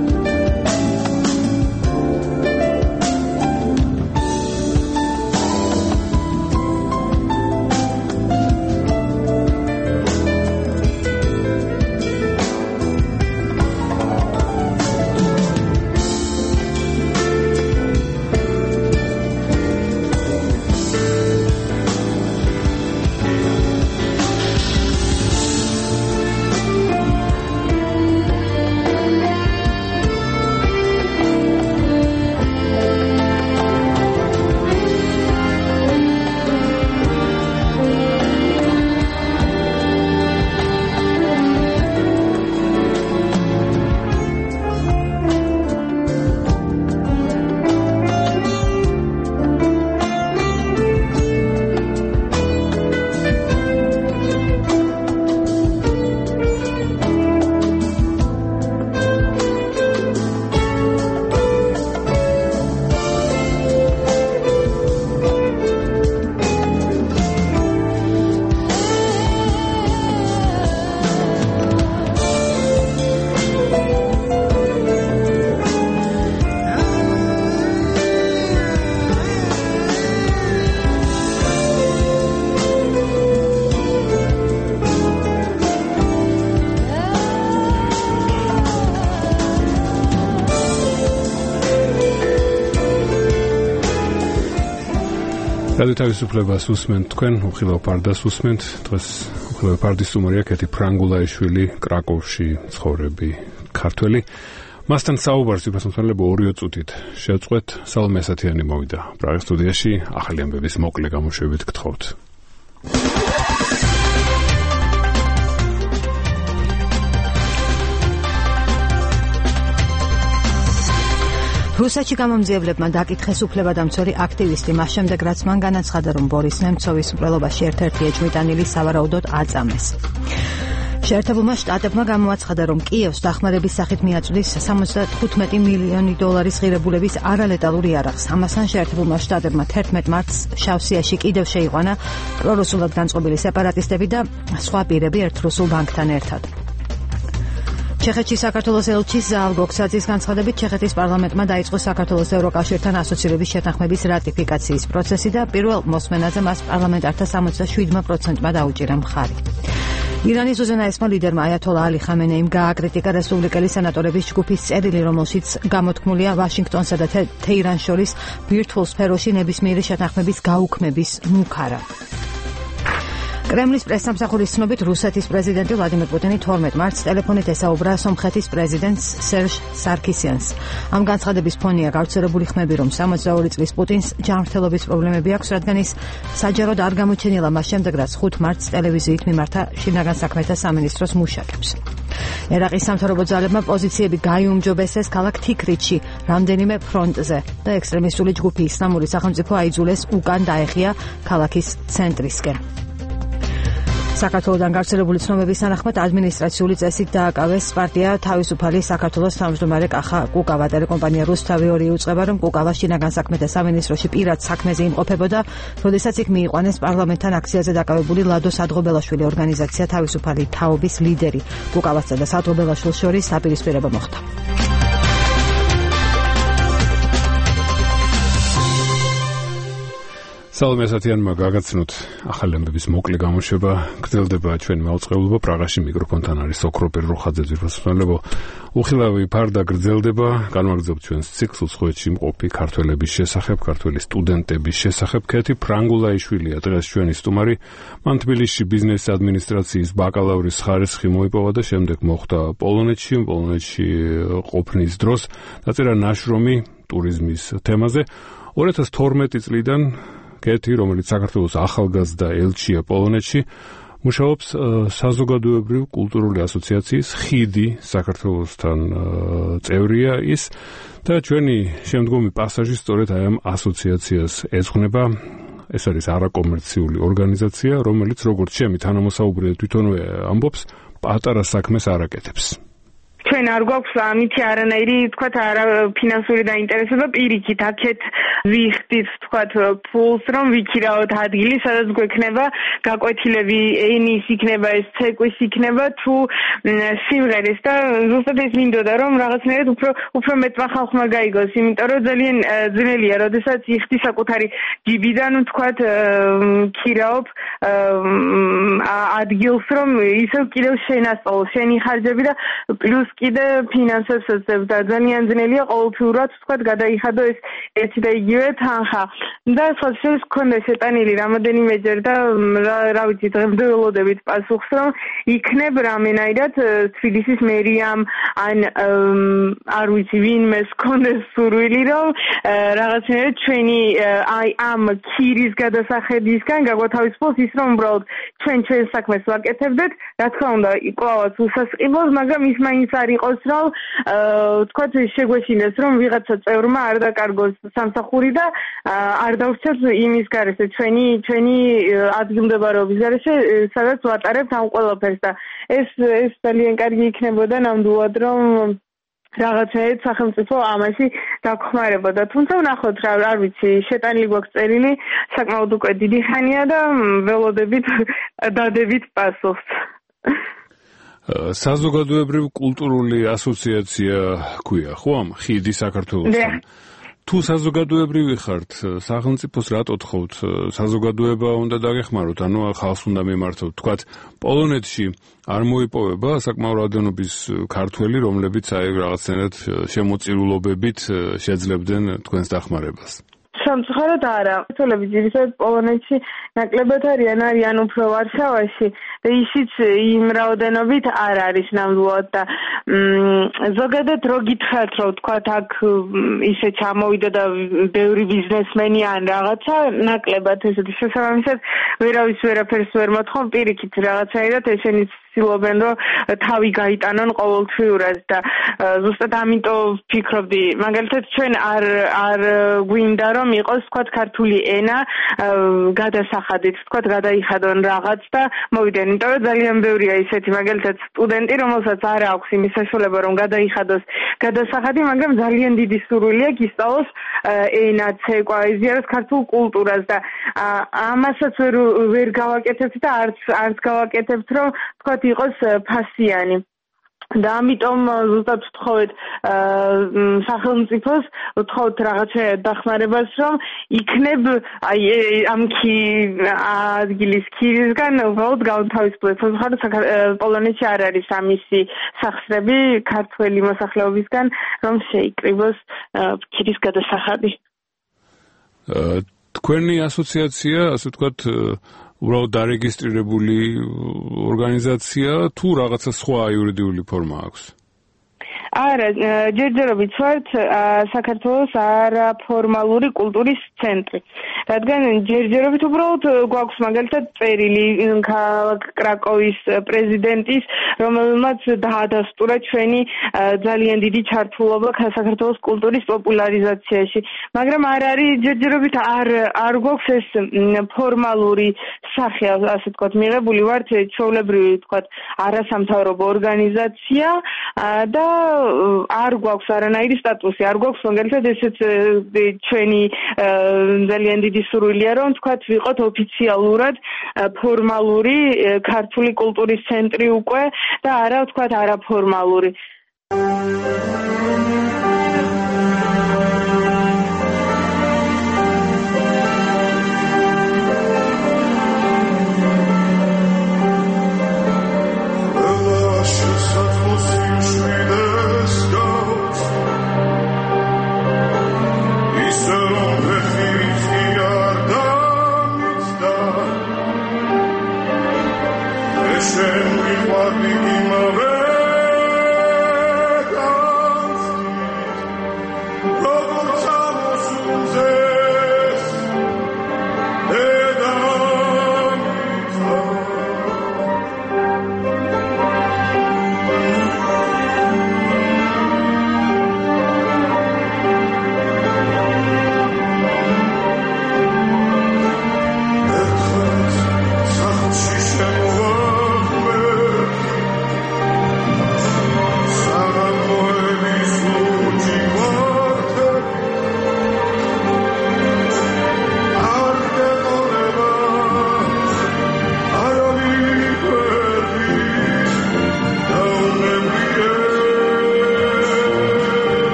რადიო თავისუფლებას უსმენთ თქვენ, უხილავ ფარდას უსმენთ. დღეს უხილავი ფარდის სტუმარია კეთი ფრანგულაიშვილი, კრაკოვში მცხოვრები ქართველი. მასთან საუბარს ვიფასმენლებო ორი წუთით შევწყვეთ. სალომე ასათიანი მოვიდა პრაღის სტუდიაში, ახალი ამბების მოკლე გამოშვებით გთხოვთ. რუსეთში გამომძიებლებმა დაკითხეს უფლებადამცველი აქტივისტი, მას შემდეგ რაც მან განაცხადა, რომ ბორის ნემცოვის მკვლელობაში ერთ-ერთი ეჭვმიტანილი სავარაუდოდ აწამეს. შეერთებულმა შტატებმა გამოაცხადა, რომ კიევს დახმარების სახით მიაწვდის სამოცდათხუთმეტი მილიონი დოლარის ღირებულების არალეტალური იარაღს. ამასთან შეერთებულმა შტატებმა თერთმეტ მარტს შავსიაში კიდევ შეიყვანა პრორუსულად განწყობილი სეპარატისტები და სხვა პირები ერთ რუსულ ბანკთან ერთად. ჩეხეთში საქართველოს ელჩის ზაალ გოქსაძის განცხადებით, ჩეხეთის პარლამენტმა დაიწყო საქართველოს ევროკავშირთან ასოცირების შეთანხმების რატიფიკაციის პროცესი და პირველ მოსმენაზე მას პარლამენტართა სამოცდაშვიდმა პროცენტმა დაუჭირა მხარი. ირანის უზენაესმა ლიდერმა აიათოლა ალი ხამენეიმ გააკრიტიკა რესპუბლიკელი სენატორების ჯგუფის წერილი, რომელშიც გამოთქმულია ვაშინგტონსა და თეირანს შორის ბირთვულ სფეროში ნებისმიერი შეთანხმების გაუქმების მუქარა. კრემლის პრესსამსახურის ცნობით, რუსეთის პრეზიდენტი ვლადიმერ პუტინი თორმეტ მარტს ტელეფონით ესაუბრა სომხეთის პრეზიდენტს სერჟ სარქისიანს. ამ განცხადების ფონია გავრცელებული ხმები, რომ სამოცდაორი წლის პუტინს ჯანმრთელობის პრობლემები აქვს, რადგან ის საჯაროდ არ გამოჩენილა მას შემდეგ, რაც ხუთ მარტს ტელევიზიით მიმართა შინაგან საქმეთა სამინისტროს მუშაკებს. ერაყის სამთავრობო ძალებმა პოზიციები გაიუმჯობესეს ქალაქ თიქრიტში, რამდენიმე ფრონტზე და ექსტრემისტული ჯგუფი ისლამური სახელმწიფო აიძულეს უკან დაეხია ქალაქის ცენტრისკენ. საქართველოდან გავრცელებული ცნობების თანახმად ადმინისტრაციული წესით დააკავეს პარტია თავისუფალი საქართველოს თავმჯდომარე კახა კუკავა. ტელეკომპანია რუსთავი ორი იუწყება, რომ კუკავა შინაგან საქმეთა სამინისტროში პირად საქმეზე იმყოფებოდა, როდესაც იქ მიიყვანეს პარლამენტთან აქციაზე დაკავებული ლადო სადღობელაშვილი ორგანიზაცია თავისუფალი თაობის ლიდერი. კუკავასა და სადღობელაშვილს შორის დაპირისპირება მოხდა. სალომე ასათიანმა გაგაცნოთ ახალი ამბების მოკლე გამოშვება. გრძელდება ჩვენი მაუწყებლობა. პრაღაში მიკროფონთან არის ოქროპირ რუხაძე ძვირფასმელებო. უხილავი ფარდა გრძელდება. განვაგრძობთ ჩვენს ციკლს უცხოეთში მყოფი ქართველების შესახებ, ქართველი სტუდენტების შესახებ. ქეთი ფრანგულაიშვილია დღეს ჩვენი სტუმარი. მან თბილისში ბიზნეს ადმინისტრაციის ბაკალავრის ხარისხი მოიპოვა და შემდეგ მოხვდა პოლონეთში, პოლონეთში ყოფნის დროს დაწერა ნაშრომი ტურიზმის თემაზე. ორი ათას თორმეტი წლიდან კეთი, რომელიც საქართველოს ახალგაზრდა ელჩია პოლონეთში, მუშაობს საზოგადოებრივ კულტურული ასოციაციის ხიდი საქართველოსთან წევრია ის და ჩვენი შემდგომი პასაჟი სწორედ აი ამ ასოციაციას ეძღვნება. ეს არის არაკომერციული ორგანიზაცია, რომელიც როგორც ჩემი თანამოსაუბრე თვითონვე ამბობს, პატარა საქმეს არ აკეთებს. ჩვენ არ გვაქვს ამითი არანაირი თქვათ არა ფინანსური დაინტერესება პირიქით აქეთ ვიხდით თქვათ ფულს რომ ვიქირავოთ ადგილი სადაც გვექნება გაკვეთილები ენის იქნება ეს ცეკვის იქნება თუ სიმღერის და ზუსტად ეს მინდოდა რომ რაღაცნაირად უფრო უფრო მეტმა ხალხმა გაიგოს იმიტომ რომ ძალიან ძნელია როდესაც იხდი საკუთარი ჯიბიდან თქვათ ქირაობ ადგილს რომ ისევ კიდევ შენასწავლო შენი ხარჯები და პლუს კიდე ფინანსებსაც და ძალიან ძნელია ყოველთვიურად თქვათ გადაიხადო ეს ერთი და იგივე თანხა და სოციალს ქონდა შეტანილი რამოდენიმეჯერ და რა ვიცი დღემდე ველოდებით პასუხს რომ იქნებ რამენაირად თბილისის მერიამ ან არ ვიცი ვინმეს ქონდეს სურვილი რომ რაღაცნაირად ჩვენი აი ამ ქირის გადასახედისგან გაგვათავისუფლოს ის რომ უბრალოდ ჩვენ ჩვენ საქმეს ვაკეთებდეთ რა თქმა უნდა კვლავაც უსასყიდლოს მაგრამ ის მაინც არ იყოს რომ თქვათ შეგვეშინდეს რომ ვიღაცა წევრმა არ დაკარგოს სამსახური და არ დავრჩათ იმის გარეშე ჩვენი ჩვენი ადგილმდებარეობის გარეშე სადაც ვატარებთ ამ ყველაფერს და ეს ეს ძალიან კარგი იქნებოდა ნამდვილად რომ რაღაცნაირად სახელმწიფო ამაში დაგხმარებოდა თუმცა ვნახოთ რა არ ვიცი შეტანილი გვაქვს წერილი საკმაოდ უკვე დიდი ხანია და ველოდებით დადებით პასუხს საზოგადოებრივ კულტურული ასოციაცია ქვია, ხო ამ ხიდი საქართველოსთან. თუ საზოგადოებრივი ხართ, სახელმწიფოს რატო თხოვთ? საზოგადოება უნდა დაგეხმაროთ, ანუ ხალხს უნდა მიმართოთ. თქვათ, პოლონეთში არ მოიპოვება საკმაო რაოდენობის ქართველი, რომლებიც აი რაღაცნაირად შემოწირულობებით შეძლებდნენ თქვენს დახმარებას. სამწუხაროდ არა. ქართველები ძირითადად პოლონეთში ნაკლებად არიან, არიან უფრო ვარშავაში და ისიც იმ რაოდენობით არ არის ნამდვილად და ზოგადად რო გითხრათ რომ თქვათ აქ ისე ჩამოვიდა და ბევრი ბიზნესმენი ან რაღაცა ნაკლებად ესეთი შესაბამისად ვერავის ვერაფერს ვერ მოთხოვ პირიქით რაღაცაირად ესენი ცდილობენ რომ თავი გაიტანონ ყოველთვიურად და ზუსტად ამიტომ ვფიქრობდი მაგალითად ჩვენ არ არ გვინდა რომ იყოს თქვათ ქართული ენა გადასახადით თქვათ გადაიხადონ რაღაც და მოვიდნენ იმიტომ რომ ძალიან ბევრია ისეთი მაგალითად სტუდენტი რომელსაც არ აქვს იმის საშუალება რომ გადაიხადოს გადასახადი მაგრამ ძალიან დიდი სურვილი აქვს ისწავლოს ენა ცეკვა ეზიაროს ქართულ კულტურას და ამასაც ვერ ვერ გავაკეთებთ და არც არც გავაკეთებთ რომ თქვათ იყოს ფასიანი და ამიტომ ზუსტად ვთხოვეთ სახელმწიფოს ვთხოვთ რაღაცა დახმარებას რომ იქნებ აი ამ ადგილის ქირისგან უბრალოდ გავთავისუფლოთ ხოლმე პოლონეთში არ არის ამისი სახსრები ქართველი მოსახლეობისგან რომ შეიკრიბოს ქირის გადასახადი თქვენი ასოციაცია ასე ვთქვათ უბრალოდ დარეგისტრირებული ორგანიზაცია თუ რაღაცა სხვა იურიდიული ფორმა აქვს? არა, ჯერჯერობით ვართ საქართველოს არაფორმალური კულტურის ცენტრი. რადგან ჯერჯერობით უბრალოდ გვაქვს მაგალითად წერილი კრაკოვის პრეზიდენტის, რომელმაც დაადასტურა ჩვენი ძალიან დიდი ჩართულობა საქართველოს კულტურის პოპულარიზაციაში. მაგრამ არ არის ჯერჯერობით არ არ გვაქვს ეს ფორმალური სახე, ასე ვთქვათ, მიღებული ვართ ჩვეულებრივი, ვთქვათ, არასამთავრობო ორგანიზაცია და არ გვაქვს არანაირი სტატუსი, არ გვაქვს მაგალითად ესეც ჩვენი ძალიან დიდი სურვილია რომ თქვათ ვიყოთ ოფიციალურად ფორმალური ქართული კულტურის ცენტრი უკვე და არა თქვათ არაფორმალური.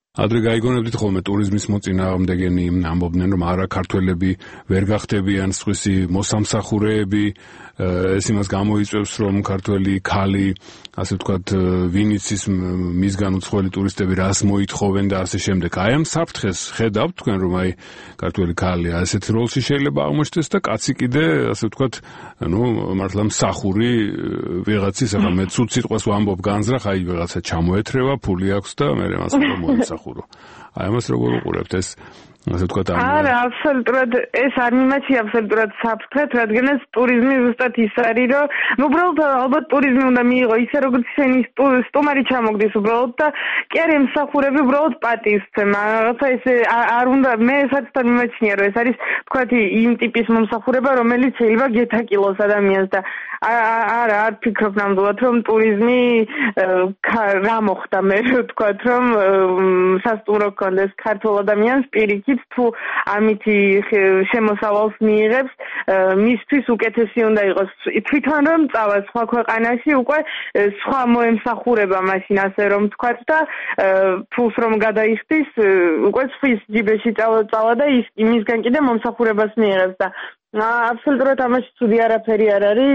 ადრე გაიგონებდით ხოლმე ტურიზმის მოწინააღმდეგენი ამბობდნენ, რომ არა ქართველები ვერ გახდებიან სხვისი მოსამსახურეები, ეს იმას გამოიწვევს, რომ ქართველი ქალი, ასე ვთქვათ, ვინც ის მისგან უცხოელი ტურისტები რას მოითხოვენ და ასე შემდეგ. აი ამ საფრთხეს ხედავთ თქვენ, რომ აი ქართველი ქალი ასეთ როლში შეიძლება აღმოჩნდეს და კაცი კიდე, ასე ვთქვათ, ну, მართლა მსახური ვიღაცის, ახლა მე ცუდ სიტყვას ვამბობ განზრახ, აი ვიღაცა ჩამოეთრევა, ფული აქვს და მე მას მოიმსახურო. აი ამას როგორ უყურებთ ეს? ასე ვთქვათ, არა, აბსოლუტურად ეს არ მიმაჩი აბსოლუტურად საფრთხეთ, რადგან ეს ტურიზმი ზუსტად ის არის, რომ უბრალოდ ალბათ ტურიზმი უნდა მიიღო ისე, როგორც შენი სტუმარი ჩამოგდის უბრალოდ და კი არ ემსახურები უბრალოდ პატივსცემა. რაღაცა ესე არ უნდა, მე საერთოდ მიმაჩნია, რომ ეს არის თქვათ იმ ტიპის მომსახურება, რომელიც შეიძლება გეთაკილოს ადამიანს და არა, არ ფიქრობ ნამდვილად, რომ ტურიზმი რა მოხდა მე ვთქვათ, რომ სასტუმრო გქონდეს ქართულ ადამიანს პირიქით თუ ამითი შემოსავალს მიიღებს, მისთვის უკეთესი უნდა იყოს თვითონ რომ წავა სხვა ქვეყანაში, უკვე სხვა მოემსახურება მაშინ ასე რომ ვთქვათ და ფულს რომ გადაიხდის, უკვე სხვის ჯიბეში წავა და ის იმისგან კიდე მომსახურებას მიიღებს და აბსოლუტურად ამაში ცუდი არაფერი არ არის.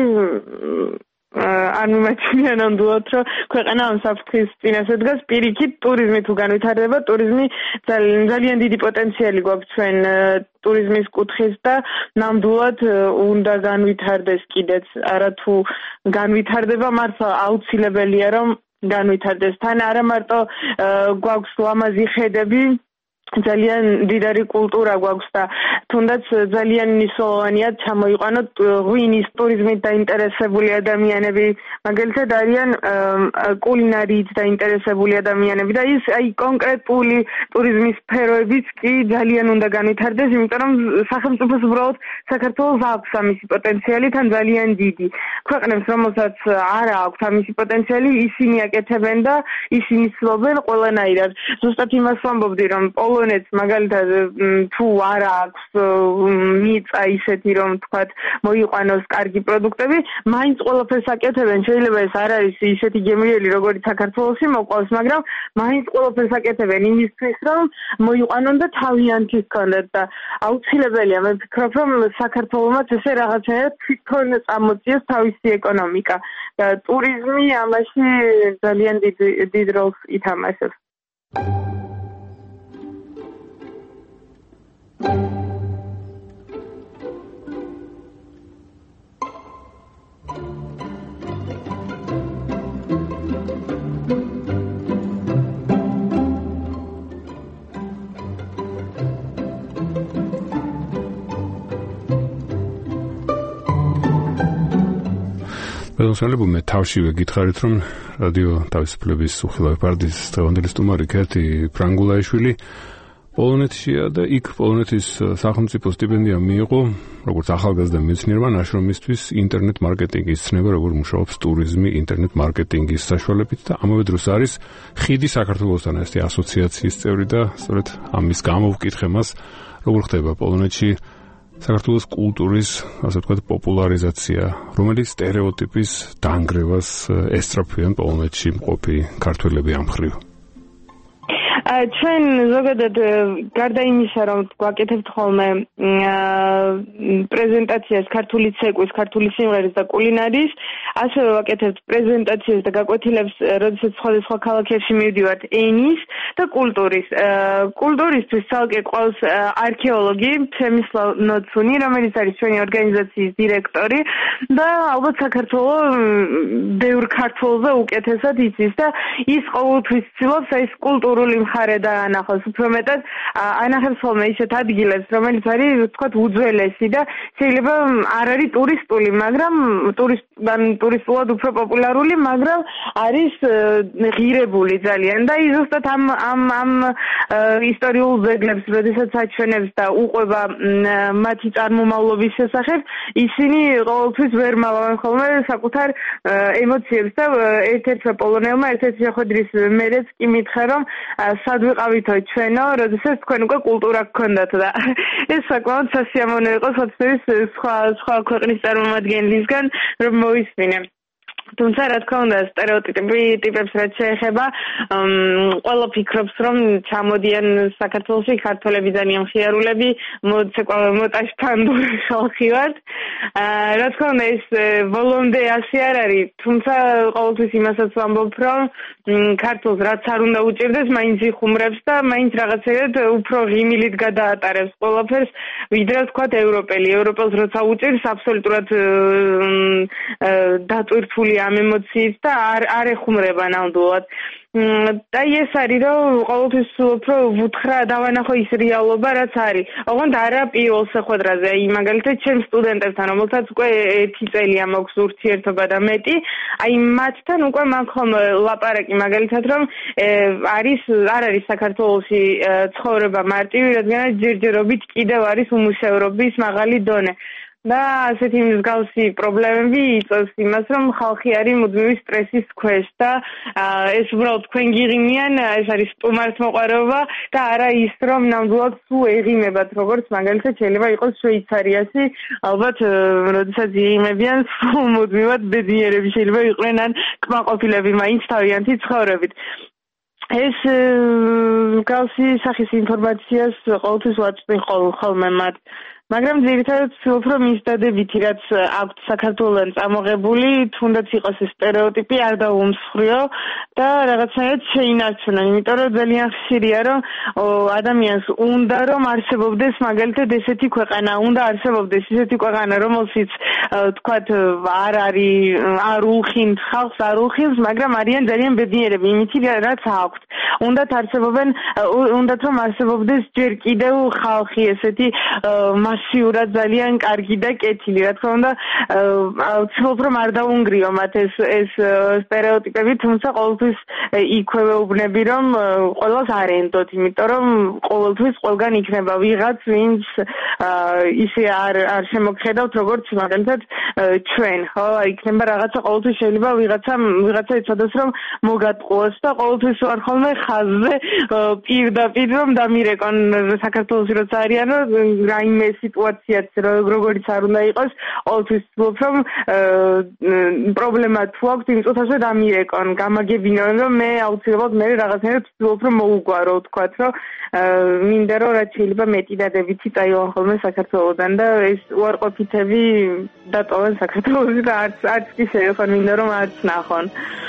არ მიმაჩნია ნამდვილად, რომ ქვეყანა ამ საფრთხის წინაშე დგას. პირიქით, ტურიზმი თუ განვითარდება, ტურიზმი ძალიან დიდი პოტენციალი გვაქვს ჩვენ ტურიზმის კუთხის და ნამდვილად უნდა განვითარდეს კიდეც. არა თუ განვითარდება, მართლა აუცილებელია, რომ განვითარდეს. თან არა მარტო გვაქვს ლამაზი ხედები, ძალიან დიდარი კულტურა გვაქვს და თუნდაც ძალიან მნიშვნელოვანია ჩამოიყვანოთ ღვინის ტურიზმით დაინტერესებული ადამიანები, მაგალითად არიან კულინარიით დაინტერესებული ადამიანები და ის აი კონკრეტული ტურიზმის სფეროებიც კი ძალიან უნდა განვითარდეს, იმიტომ რომ სახელმწიფოს უბრალოდ საქართველოს აქვს ამისი პოტენციალი თან ძალიან დიდი. ქვეყნებს, რომელსაც არ აქვს ამისი პოტენციალი, ისინი აკეთებენ და ისინი ცდილობენ ყველანაირად. ზუსტად იმას ვამბობდი, რომ პოლონეთს მაგალითად თუ არ აქვს მიწა ისეთი, რომ თქვათ მოიყვანოს კარგი პროდუქტები, მაინც ყველაფერს აკეთებენ. შეიძლება ეს არ არის ისეთი გემრიელი, როგორც საქართველოში მოყავს, მაგრამ მაინც ყველაფერს აკეთებენ იმისთვის, რომ მოიყვანონ და თავიანთი ჰქონდეთ და აუცილებელია, მე ვფიქრობ, რომ საქართველოსაც ესე რაღაცაა თვითონ წამოწიოს თავისი ეკონომიკა და ტურიზმი ამაში ძალიან დიდ დიდ როლს ითამაშებს. ბედნოსალები მე თავშივე გითხარით, რომ რადიო თავისუფლების უხილავი პარტიის დღევანდელი სტუმარი ქეთი ფრანგულაიშვილი პოლონეთშია და იქ პოლონეთის სახელმწიფო სტიპენდია მიიღო, როგორც ახალგაზრდა მეცნიერმა ნაშრომისთვის ინტერნეტ მარკეტინგის ცნება, როგორ მუშაობს ტურიზმი ინტერნეტ მარკეტინგის საშუალებით და ამავე დროს არის ხიდი საქართველოსთან ესეთი ასოციაციის წევრი და სწორედ ამის გამო ვკითხე მას, როგორ ხდება პოლონეთში საქართველოს კულტურის, ასე ვთქვათ, პოპულარიზაცია, რომელიც სტერეოტიპის დანგრევას ესწრაფვიან პოლონეთში მყოფი ქართველები ამ მხრივ. ჩვენ ზოგადად გარდა იმისა, რომ გვაკეთებთ ხოლმე პრეზენტაციას ქართული ცეკვის, ქართული სიმღერის და კულინარიის, ასევე ვაკეთებთ პრეზენტაციას და გაკვეთილებს, როდესაც სხვადასხვა ქალაქებში მივდივართ ენის და კულტურის. კულტურისთვის ცალკე ყავს არქეოლოგი თემისლავ ნოცუნი, რომელიც არის ჩვენი ორგანიზაციის დირექტორი და ალბათ საქართველოს ბევრ ქართველზე უკეთესად იცის და ის ყოველთვის ცდილობს ეს კულტურული მხარე დაანახოს, უფრო მეტად ანახებს ხოლმე ისეთ ადგილებს, რომელიც არის ვთქვათ უძველესი და შეიძლება არ არის ტურისტული, მაგრამ ტურისტულად უფრო პოპულარული, მაგრამ არის ღირებული ძალიან და ის ზუსტად ამ ამ ამ ისტორიულ ძეგლებს, როდესაც აჩვენებს და უყვება მათი წარმომავლობის შესახებ, ისინი ყოველთვის ვერ მალავენ ხოლმე საკუთარ ემოციებს და ერთ-ერთმა პოლონელმა ერთ-ერთი შეხვედრის მერეც კი მითხრა, რომ სად ვიყავითო ჩვენო, როდესაც თქვენ უკვე კულტურა გქონდათ და ეს საკმაოდ სასიამოვნო იყო სხვადასხვა სხვა სხვა ქვეყნის წარმომადგენლისგან, რომ მოისმინე. თუმცა რა თქმა უნდა სტერეოტიპები ტიპებს რაც შეეხება ყველა ფიქრობს რომ ჩამოდიან საქართველოში ქართველები ძალიან მხიარულები მოტაშფანდური ხალხი ვართ რა თქმა უნდა ეს ბოლომდე ასე არ არის თუმცა ყოველთვის იმასაც ვამბობ რომ ქართულს რაც არ უნდა უჭირდეს მაინც იხუმრებს და მაინც რაღაცეად უფრო ღიმილით გადაატარებს ყველაფერს ვიდრე თქვათ ევროპელი ევროპელს როცა უჭირს აბსოლუტურად დატვირთული ამ ემოციით და არ არ ეხუმრება ნამდვილად. და ეს არის რომ ყოველთვის უფრო ვუთხრა დავანახო ის რეალობა რაც არის. ოღონდ არა პირველ შეხვედრაზე, აი მაგალითად ჩემ სტუდენტებთან, რომელთაც უკვე ერთი წელია მაქვს ურთიერთობა და მეტი, აი მათთან უკვე მაქვს ლაპარაკი მაგალითად რომ არის არ არის საქართველოში ცხოვრება მარტივი, რადგან ჯერჯერობით კიდევ არის უმუშევრობის მაღალი დონე. და ასეთი მსგავსი პრობლემები იწვევს იმას, რომ ხალხი არის მუდმივი სტრესის ქვეშ და ეს უბრალოდ თქვენ გიღიმიან, ეს არის სტუმართმოყვარეობა და არა ის, რომ ნამდვილად სულ ეღიმებათ, როგორც მაგალითად შეიძლება იყოს შვეიცარიაში, ალბათ, როდესაც იღიმებიან, სულ მუდმივად ბედნიერები შეიძლება იყვნენ ან კმაყოფილები მაინც თავიანთი ცხოვრებით. ეს მსგავსი სახის ინფორმაციას ყოველთვის ვაწვდი ხოლმე მათ. მაგრამ ძირითადად ვცდილობ რომ ის დადებითი რაც აქვთ საქართველოსთან წამოღებული თუნდაც იყოს ეს სტერეოტიპი არ დაუმსხვრიო და რაღაცნაირად შეინარჩუნონ იმიტომ რომ ძალიან ხშირია რომ ადამიანს უნდა რომ არსებობდეს მაგალითად ესეთი ქვეყანა უნდა არსებობდეს ესეთი ქვეყანა რომელშიც თქვათ არ არის არ უხინთ ხალხს არ უხილს მაგრამ არიან ძალიან ბედნიერები იმით რაც აქვთ უნდათ არსებობენ უნდათ რომ არსებობდეს ჯერ კიდევ ხალხი ესეთი მასიურად ძალიან კარგი და კეთილი რა თქმა უნდა ვცდილობ რომ არ დაუნგრიო მათ ეს ეს სტერეოტიპები თუმცა ყოველთვის იქვე უბნები რომ ყველას არ ენდოთ იმიტომ რომ ყოველთვის ყველგან იქნება ვიღაც ვინც ისე არ არ შემოგხედავთ როგორც მაგალითად ჩვენ ხო იქნება რაღაცა ყოველთვის შეიძლება ვიღაცა ვიღაცა იცოდეს რომ მოგატყუოს და ყოველთვის ვარ ხოლმე ხაზზე პირდაპირ რომ დამირეკონ საქართველოში როცა არიან რაიმე სიტუაციაც როგორიც არ უნდა იყოს ყოველთვის ვცდილობ რომ პრობლემა თუ აქვს იმ წუთაზე დამირეკონ გამაგებინონ რომ მე აუცილებლად მე რაღაცნაირად ვცდილობ რომ მოუგვარო ვთქვათ რომ მინდა რომ რაც შეიძლება მეტი დადებითი წაივალ ხოლმე საქართველოდან და ეს უარყოფითები დატოვენ საქართველოში და არც არც კი შეეხონ მინდა რომ არც ნახონ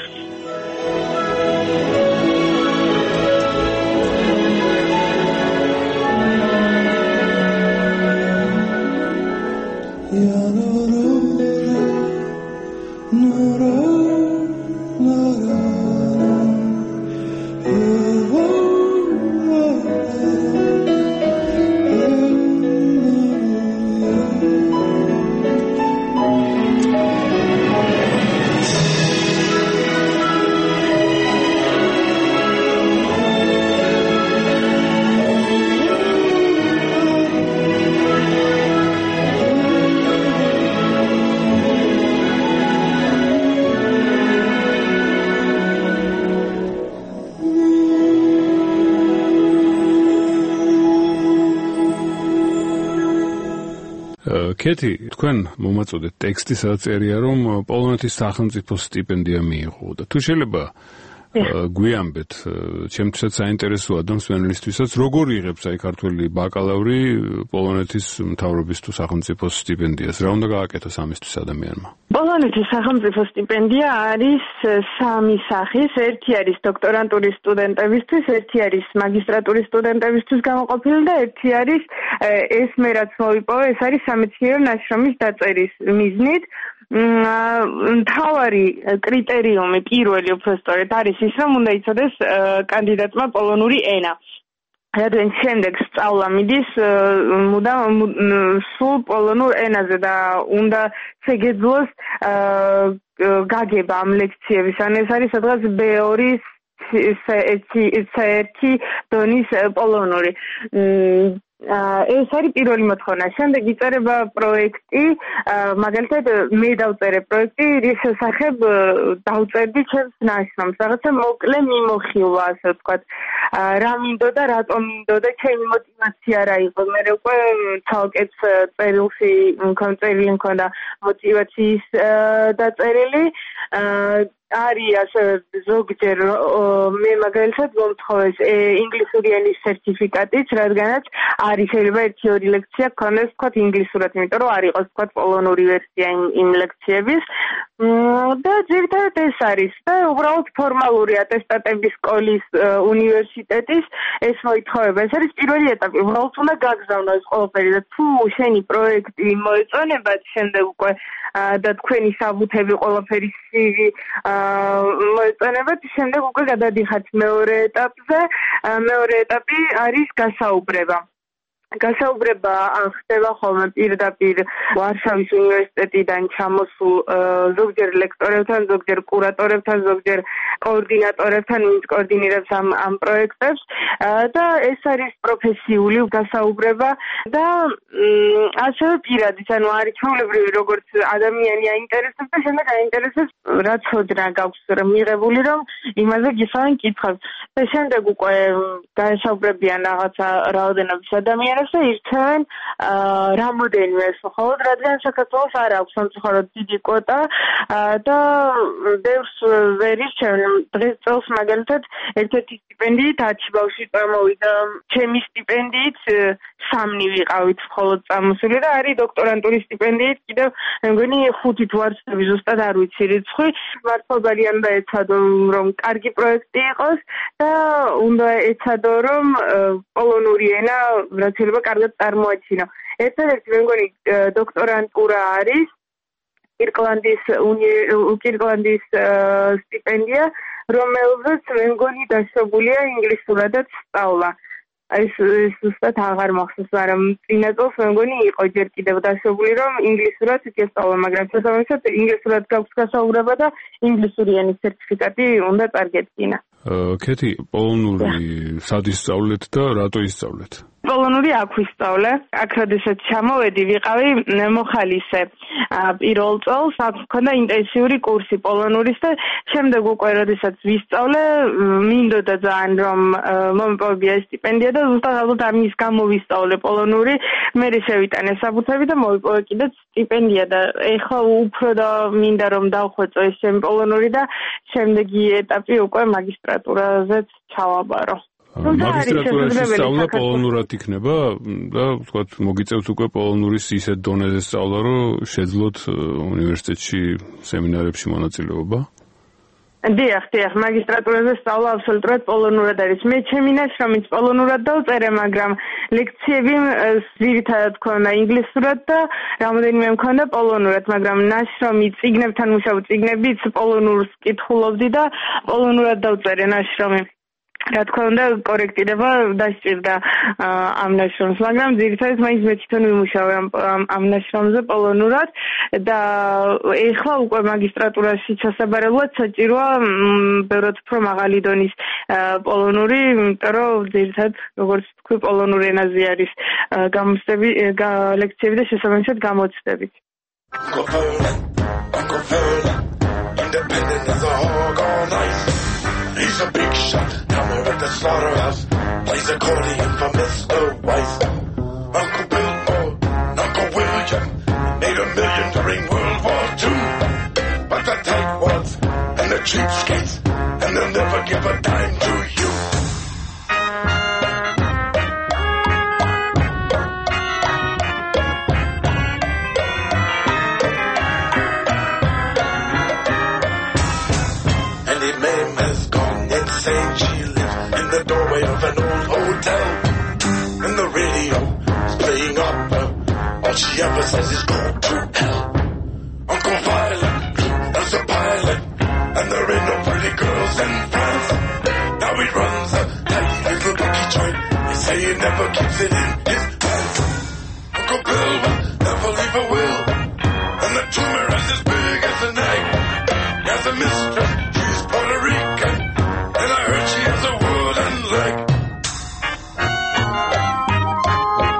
კეთი, თქვენ მომაწოდეთ ტექსტი, სადაც წერია, რომ პოლონეთის სახელმწიფო სტიპენდია მიიღო და თუ შეიძლება გვიამბეთ, ჩემთვისაც საინტერესოა და მსმენელისთვისაც, როგორ იღებს აი ქართველი ბაკალავრი პოლონეთის მთავრობის თუ სახელმწიფო სტიპენდიას? რა უნდა გააკეთოს ამისთვის ადამიანმა? პოლონეთის სახელმწიფო სტიპენდია არის სამი სახის, ერთი არის დოქტორანტურის სტუდენტებისთვის, ერთი არის მაგისტრატურის სტუდენტებისთვის გამოყოფილი და ერთი არის ეს მე რაც მოვიპოვე, ეს არის სამეცნიერო ნაშრომის დაწერის მიზნით. მთავარი კრიტერიუმი პირველი უბრალოდ არის ის, რომ უნდა იცოდეს კანდიდატმა პოლონური ენა. რადგან შემდეგ სწავლა მიდის მუდამ სულ პოლონურ ენაზე და უნდა შეგეძლოს გაგება ამ ლექციების. ან ეს არის სადღაც ბე ორი სე ერთი დონის პოლონური. ეს არის პირველი მოთხოვნა. შემდეგ იწერება პროექტი, მაგალითად მე დავწერე პროექტი, რის შესახებ დავწერდი ჩემს ნაშრომს, რაღაცა მოკლე მიმოხილვა, ასე ვთქვათ. რა მინდოდა, რატომ მინდოდა, ჩემი мотиваცია რა იყო. მე უკვე ცალკეც წერილში კონტროლი მქონდა мотиваციის დაწერილი. არის ასე ზოგჯერ მე მაგალითად მომთხოვეს ინგლისური ენის სერტიფიკატიც, რადგანაც არის შეიძლება ერთი-ორი ლექცია გქონდეს თქვათ ინგლისურად, იმიტომ რომ არ იყოს თქვათ პოლონური ვერსია იმ ლექციების. და ძირითადად ეს არის და უბრალოდ ფორმალური ატესტატების სკოლის უნივერსიტეტის ეს მოითხოვება. ეს არის პირველი ეტაპი, უბრალოდ უნდა გაგზავნო ეს ყველაფერი და თუ შენი პროექტი მოეწონებათ შემდეგ უკვე და თქვენი საბუთები ყველაფერი სივი მოეწონებათ, შემდეგ უკვე გადადიხართ მეორე ეტაპზე. მეორე ეტაპი არის გასაუბრება. გასაუბრება ხდება ხოლმე პირდაპირ ვარშავის უნივერსიტეტიდან ჩამოსულ ზოგჯერ ლექტორებთან, ზოგჯერ კურატორებთან, ზოგჯერ კოორდინატორებთან, ვინც კოორდინირებს ამ ამ პროექტებს და ეს არის პროფესიული გასაუბრება და ასევე პირადიც, ანუ არის ჩვეულებრივი როგორც ადამიანი აინტერესებს და შემდეგ აინტერესებს რა ცოდნა გაქვს მიღებული, რომ იმაზე გიხსოვენ კითხვებს და შემდეგ უკვე გასაუბრებიან რაღაცა რაოდენობის ადამიანებს და ირჩევენ რამოდენიმე მხოლოდ, რადგან საქართველოს არ აქვს სამწუხაროდ დიდი კვოტა და ბევრს ვერ ირჩევენ. დღეს წელს მაგალითად ერთ-ერთი სტიპენდიით ათი ბავშვი წამოვიდა, ჩემი სტიპენდიით სამნი ვიყავით მხოლოდ წამოსული და არის დოქტორანტურის სტიპენდიით კიდევ მე მგონი ხუთი თუ არცები ზუსტად არ ვიცი რიცხვი. მართლობარი უნდა ეცადო რომ კარგი პროექტი იყოს და უნდა ეცადო რომ პოლონური ენა რაც შეიძლება კარგად წარმოაჩინო. ერთადერთი მე მგონი დოქტორანტურა არის კირკლანდის კირკლანდის სტიპენდია, რომელზეც მე მგონი დაშვებულია ინგლისურადაც სწავლა. ეს ზუსტად აღარ მახსოვს, მაგრამ წინა წელს მე მგონი იყო ჯერ კიდევ დაშვებული, რომ ინგლისურად ისწავლა, მაგრამ შესაბამისად ინგლისურად გაქვს გასაუბრება და ინგლისური ენის სერტიფიკატი უნდა წარგედგინა. კეთი, პოლონური სად ისწავლეთ და რატო ისწავლეთ? პოლონური აქ ვისწავლე. აქ როდესაც ჩამოვედი, ვიყავი მოხალისე. პირველ წელს აქ მქონდა ინტენსიური კურსი პოლონურის და შემდეგ უკვე როდესაც ვისწავლე, მინდოდა ძალიან რომ მომპოვებია სტიპენდია და ზუსტად ალბათ ამის გამო ვისწავლე პოლონური. მე შევიტანე საბუთები და მოვიპოვე კიდეც სტიპენდია და ეხლა უფრო და მინდა რომ დავხვეწო ეს ჩემი პოლონური და შემდეგი ეტაპი უკვე მაგისტრატურაზეც ჩავაბარო. მაგისტრატურაში სწავლა პოლონურად იქნება და ვთქვათ მოგიწევთ უკვე პოლონურის ისეთ დონეზე სწავლა, რომ შეძლოთ უნივერსიტეტში სემინარებში მონაწილეობა? დიახ, დიახ, მაგისტრატურაზე სწავლა აბსოლუტურად პოლონურად არის. მე ჩემი ნაშრომიც პოლონურად დავწერე, მაგრამ ლექციები ძირითადად მქონდა ინგლისურად და რამოდენიმე მქონდა პოლონურად, მაგრამ ნაშრომი წიგნებთან მუშაობ წიგნებიც პოლონურს კითხულობდი და პოლონურად დავწერე ნაშრომი. რა თქმა უნდა, კორექტირება დასჭირდა ამ ნაშრომს, მაგრამ ძირითადად მაინც მე თვითონ ვიმუშავე ამ ნაშრომზე პოლონურად და ეხლა უკვე მაგისტრატურაში ჩასაბარებლად საჭიროა ბევრად უფრო მაღალი დონის პოლონური, იმიტომ რომ ძირითადად როგორც თქვი პოლონურ ენაზე არის გამოცდები, ლექციები და შესაბამისად გამოცდები. He's a big shot, hammer at the slaughterhouse, plays accordion for Mister Weiss. Uncle Bill or Uncle William made a million during World War Two. But the tightwads and the cheapskates, and they'll never give a dime to you. And the name has gone insane. She lives in the doorway of an old hotel. And the radio is playing opera. All she ever says is go to hell. Uncle Violet, that's a pilot. And there ain't no pretty girls in France. Now he runs a tight little bookie joint. They say he never keeps it in his pants. Uncle Bill will never leave a will. And the tumor is as big as an egg. He has a mistress, she's Puerto Rican. And I heard she has a wooden leg.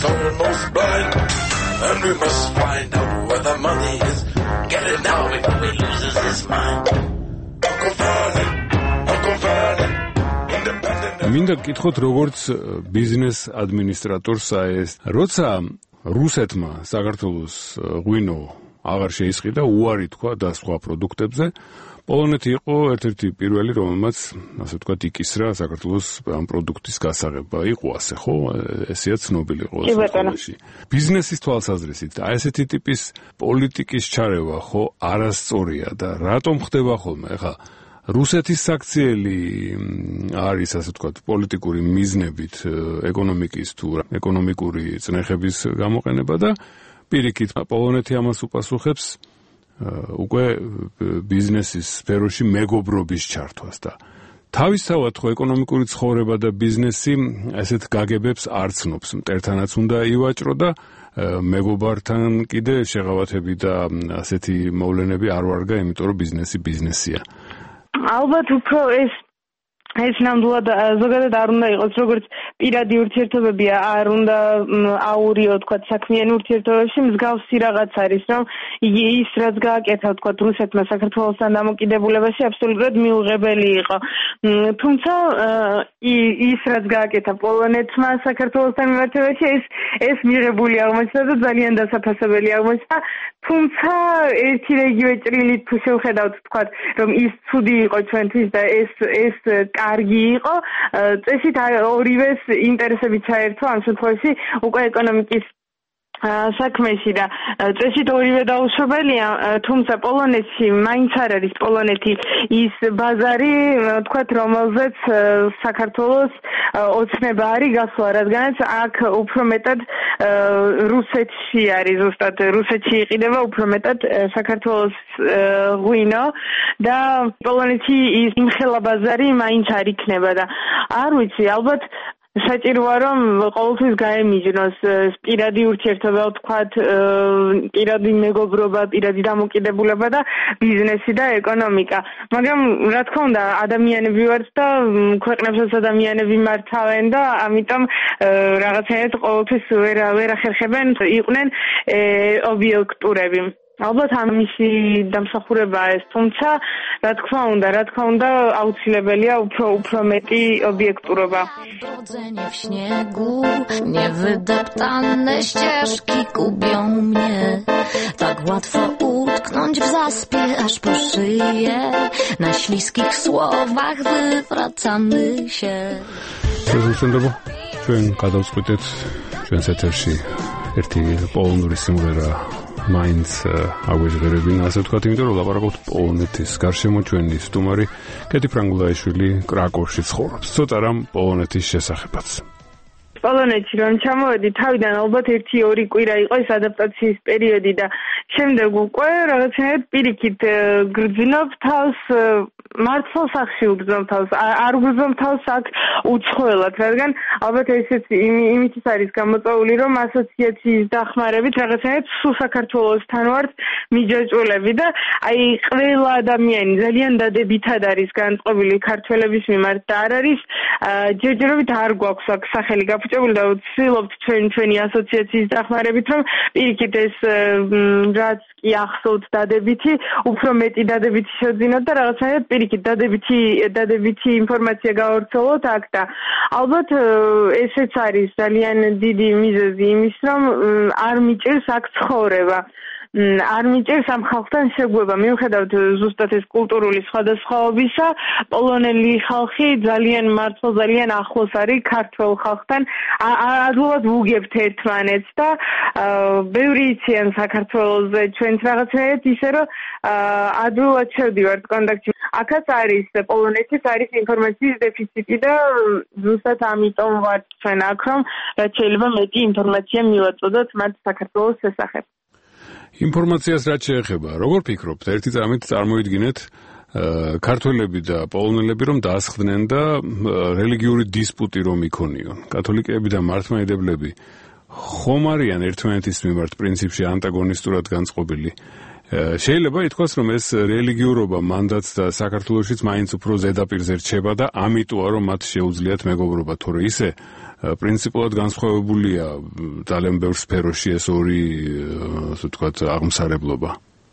almost blind. And we must find out where the money is. Get it now before he loses his mind. Uncle Vernon, Uncle Vernon, independent. მინდა გკითხოთ როგორც ბიზნეს ადმინისტრატორს ეს როცა რუსეთმა საქართველოს ღვინო აღარ შეისყიდა უარი თქვა და სხვა პროდუქტებზე პოლონეთი იყო ერთ-ერთი პირველი რომელმაც ასე ვთქვათ იკისრა საქართველოს ამ პროდუქტის გასაღება იყო ასე ხო ესეა ცნობილი იყო საქართველოში ბიზნესის თვალსაზრისით აი ესეთი ტიპის პოლიტიკის ჩარევა ხო არასწორია და რატომ ხდება ხოლმე ეხლა რუსეთის საქციელი არის ასე ვთქვათ პოლიტიკური მიზნებით ეკონომიკის თუ ეკონომიკური წნეხების გამოყენება და პირიქით პოლონეთი ამას უპასუხებს უკვე ბიზნესის სფეროში მეგობრობის ჩართვას და თავისთავად ხო ეკონომიკური ცხოვრება და ბიზნესი ესეთ გაგებებს არ ცნობს მტერთანაც უნდა ივაჭრო და მეგობართან კიდე შეღავათები და ასეთი მოვლენები არ ვარგა იმიტომ რომ ბიზნესი ბიზნესია ალბათ უფრო ეს ეს ნამდვილად ზოგადად არ უნდა იყოს როგორც პირადი ურთიერთობები არ უნდა აურიო თქვა საქმიანი ურთიერთობებში მსგავსი რაღაც არის რომ ის რაც გააკეთა თქვა რუსეთმა საქართველოსთან დამოკიდებულებაში აბსოლუტურად მიუღებელი იყო თუმცა ის რაც გააკეთა პოლონეთმა საქართველოსთან მიმართებაში ეს ეს მიღებული აღმოჩნდა და ძალიან დასაფასებელი აღმოჩნდა თუმცა ერთი რეგიო ჭრილით თუ შევხედავთ თქვა რომ ის ცუდი იყო ჩვენთვის და ეს ეს კარგი იყო წესით ორივეს ინტერესები ჩაერთო ამ შემთხვევაში უკვე ეკონომიკის საქმეში და წესით ორივე დაუშვებელია თუმცა პოლონეთში მაინც არ არის პოლონეთი ის ბაზარი თქვათ რომელზეც საქართველოს ოცნება არის გასვლა რადგანაც აქ უფრო მეტად რუსეთში არის ზუსტად რუსეთში იყიდება უფრო მეტად საქართველოს ღვინო და პოლონეთში ის იმხელა ბაზარი მაინც არ იქნება და არ ვიცი ალბათ საჭიროა რომ ყოველთვის გაემიჯნოს პირადი ურთიერთობა ვთქვათ პირადი მეგობრობა პირადი დამოკიდებულება და ბიზნესი და ეკონომიკა მაგრამ რა თქმა უნდა ადამიანები ვართ და ქვეყნებსაც ადამიანები მართავენ და ამიტომ რაღაცნაირად ყოველთვის ვერ ვერ ახერხებენ იყვნენ ობიექტურები ალბათ ამისი დამსახურებაა ეს თუმცა რა თქმა უნდა რა თქმა უნდა აუცილებელია უფრო უფრო მეტი ობიექტურობა Brodzenie w śniegu, niewydeptane ścieżki gubią mnie. Tak łatwo utknąć w zaspie, aż po szyję. Na śliskich słowach wywracamy się. Prezentujemy, ჩვენ გადავწყვეტეთ ჩვენს ეთერში ერთი პოლონური სიმღერა მაინც აგვეჟღერებინა ასე ვთქვათ, იმიტომ რომ ლაპარაკობთ პოლონეთის გარშემო ჩვენი სტუმარი კეთი ფრანგულაიშვილი კრაკოვში ცხოვრობს. ცოტა რამ პოლონეთის შესახებაც. პოლონეთში რომ ჩამოვედი თავიდან ალბათ ერთი ორი კვირა იყო ეს ადაპტაციის პერიოდი და შემდეგ უკვე რაღაცნაირად პირიქით გრძნობ თავს მართლ სახში უგზნობ თავს არ უგზნობ თავს აქ უცხოელად რადგან ალბათ ესეც იმითიც არის გამოწვეული რომ ასოციაციის დახმარებით რაღაცნაირად სულ საქართველოსთან ვართ მიჯაჭვულები და აი ყველა ადამიანი ძალიან დადებითად არის განწყობილი ქართველების მიმართ და არ არის ჯერჯერობით არ გვაქვს აქ სახელი გაფუჭებული და ვცდილობთ ჩვენ ჩვენი ასოციაციის დახმარებით რომ პირიქით ეს რაც კი ახსოვთ დადებითი უფრო მეტი დადებითი შევძინოთ და რაღაცნაირად პირიქით დადებითი დადებითი ინფორმაცია გავავრცელოთ აქ და ალბათ ესეც არის ძალიან დიდი მიზეზი იმის რომ არ მიჭირს აქ ცხოვრება არ მიჭირს ამ ხალხთან შეგვება მიუხედავად ზუსტად ეს კულტურული სხვადასხვაობისა პოლონელი ხალხი ძალიან მართლა ძალიან ახლოს არის ქართველ ხალხთან ადვილად ვუგებთ ერთმანეთს და ბევრი იციან საქართველოზე ჩვენც რაღაცნაირად ისე რომ ადვილად შევდივართ კონტაქტში აქაც არის პოლონეთის არის ინფორმაციის დეფიციტი და ზუსტად ამიტომ ვართ ჩვენ აქ რომ რაც შეიძლება მეტი ინფორმაცია მივაწოდოთ მათ საქართველოს შესახებ ინფორმაციას რაც შეეხება, როგორ ფიქრობთ, ერთი წამით წარმოიდგინეთ ქართველები და პოლონელები რომ დაასხდნენ და რელიგიური დისპუტი რომ იქონიონ. კათოლიკეები და მართლმადიდებლები ხომ არიან ერთმანეთის მიმართ პრინციპში ანტაგონისტურად განწყობილი. შეიძლება ითქვას, რომ ეს რელიგიურობა მანდაც და საქართველოშიც მაინც უფრო ზედაპირზე რჩება და ამიტოა რომ მათ შეუძლიათ მეგობრობა, თორე ისე პრინციპულად განსხვავებულია ძალიან ბევრ სფეროში ეს ორი, ასე ვთქვათ, აღმსარებლობა.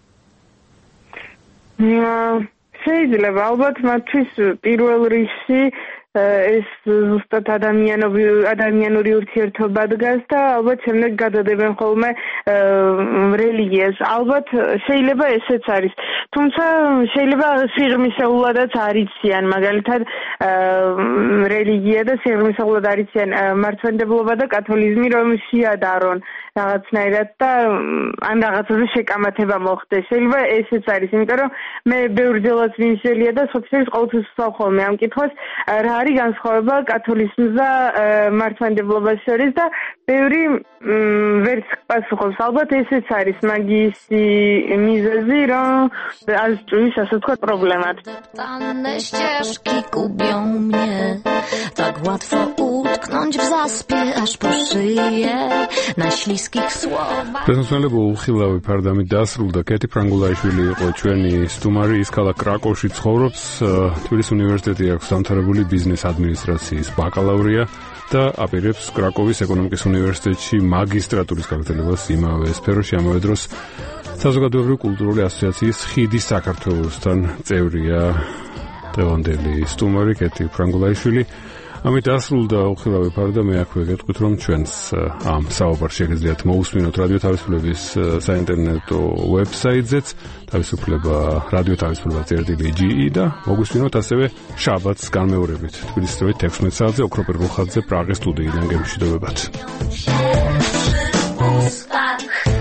შეიძლება ალბათ მათთვის პირველ რიგში ეს ზუსტად ადამიანური ადამიანური ურთიერთობა დგას და ალბათ შემდეგ გადადებენ ხოლმე რელიგიას. ალბათ შეიძლება ესეც არის. თუმცა შეიძლება სიღრმისეულადაც არიციან, მაგალითად რელიგია და სიღრმისეულად არიციან მართლმადიდებლობა და კათოლიზმი, რომ შეადარონ რაღაცნაირად და ან რაღაცაზე შეკამათება მოხდეს. შეიძლება ესეც არის, იმიტომ რომ მე ბევრჯერაც ვიმსჯელია და სოფიას ყოველთვის ვსვამ ხოლმე ამ კითხვას, რა არის განსხვავება კათოლიზმს და მართლმადიდებლობას შორის და ბევრი ვერც პასუხობს. ალბათ ესეც არის მაგის მიზეზი, რომ aż czujesz, że to problemat. Deptane ścieżki gubią mnie, tak łatwo utknąć w zaspie, aż po szyję, na śliskich słowach. Prezentujemy უხილავი ფარდამი დასრულდა. კეთი ფრანგულაიშვილი იყო ჩვენი სტუმარი, ის ქალაქ კრაკოვში ცხოვრობს, თბილისის უნივერსიტეტი აქვს დამთავრებული ბიზნეს ადმინისტრაციის ბაკალავრია და აპირებს კრაკოვის ეკონომიკის უნივერსიტეტში მაგისტრატურის გაგრძელებას იმავე სფეროში, ამავე დროს საზოგადოებრივი კულტურული ასოციაციის ხიდი საქართველოსთან წევრია დღევანდელი სტუმარი კეთი ფრანგულაიშვილი. ამით დასრულდა უხილავი ფარდა. მე აქვე გეტყვით, რომ ჩვენს ამ საუბარს შეგიძლიათ მოусმინოთ რადიო თავისუფლების საინტერნეტო ვებსაიტზეც თავისუფლება რადიო თავისუფლება წერტილი ჯი ი და მოგვისმინოთ ასევე შაბათს განმეორებით თბილისის დროით ექვსმეტ საათზე ოქროპერ რუხაძე პრაღის სტუდიიდან გემშვიდობებათ.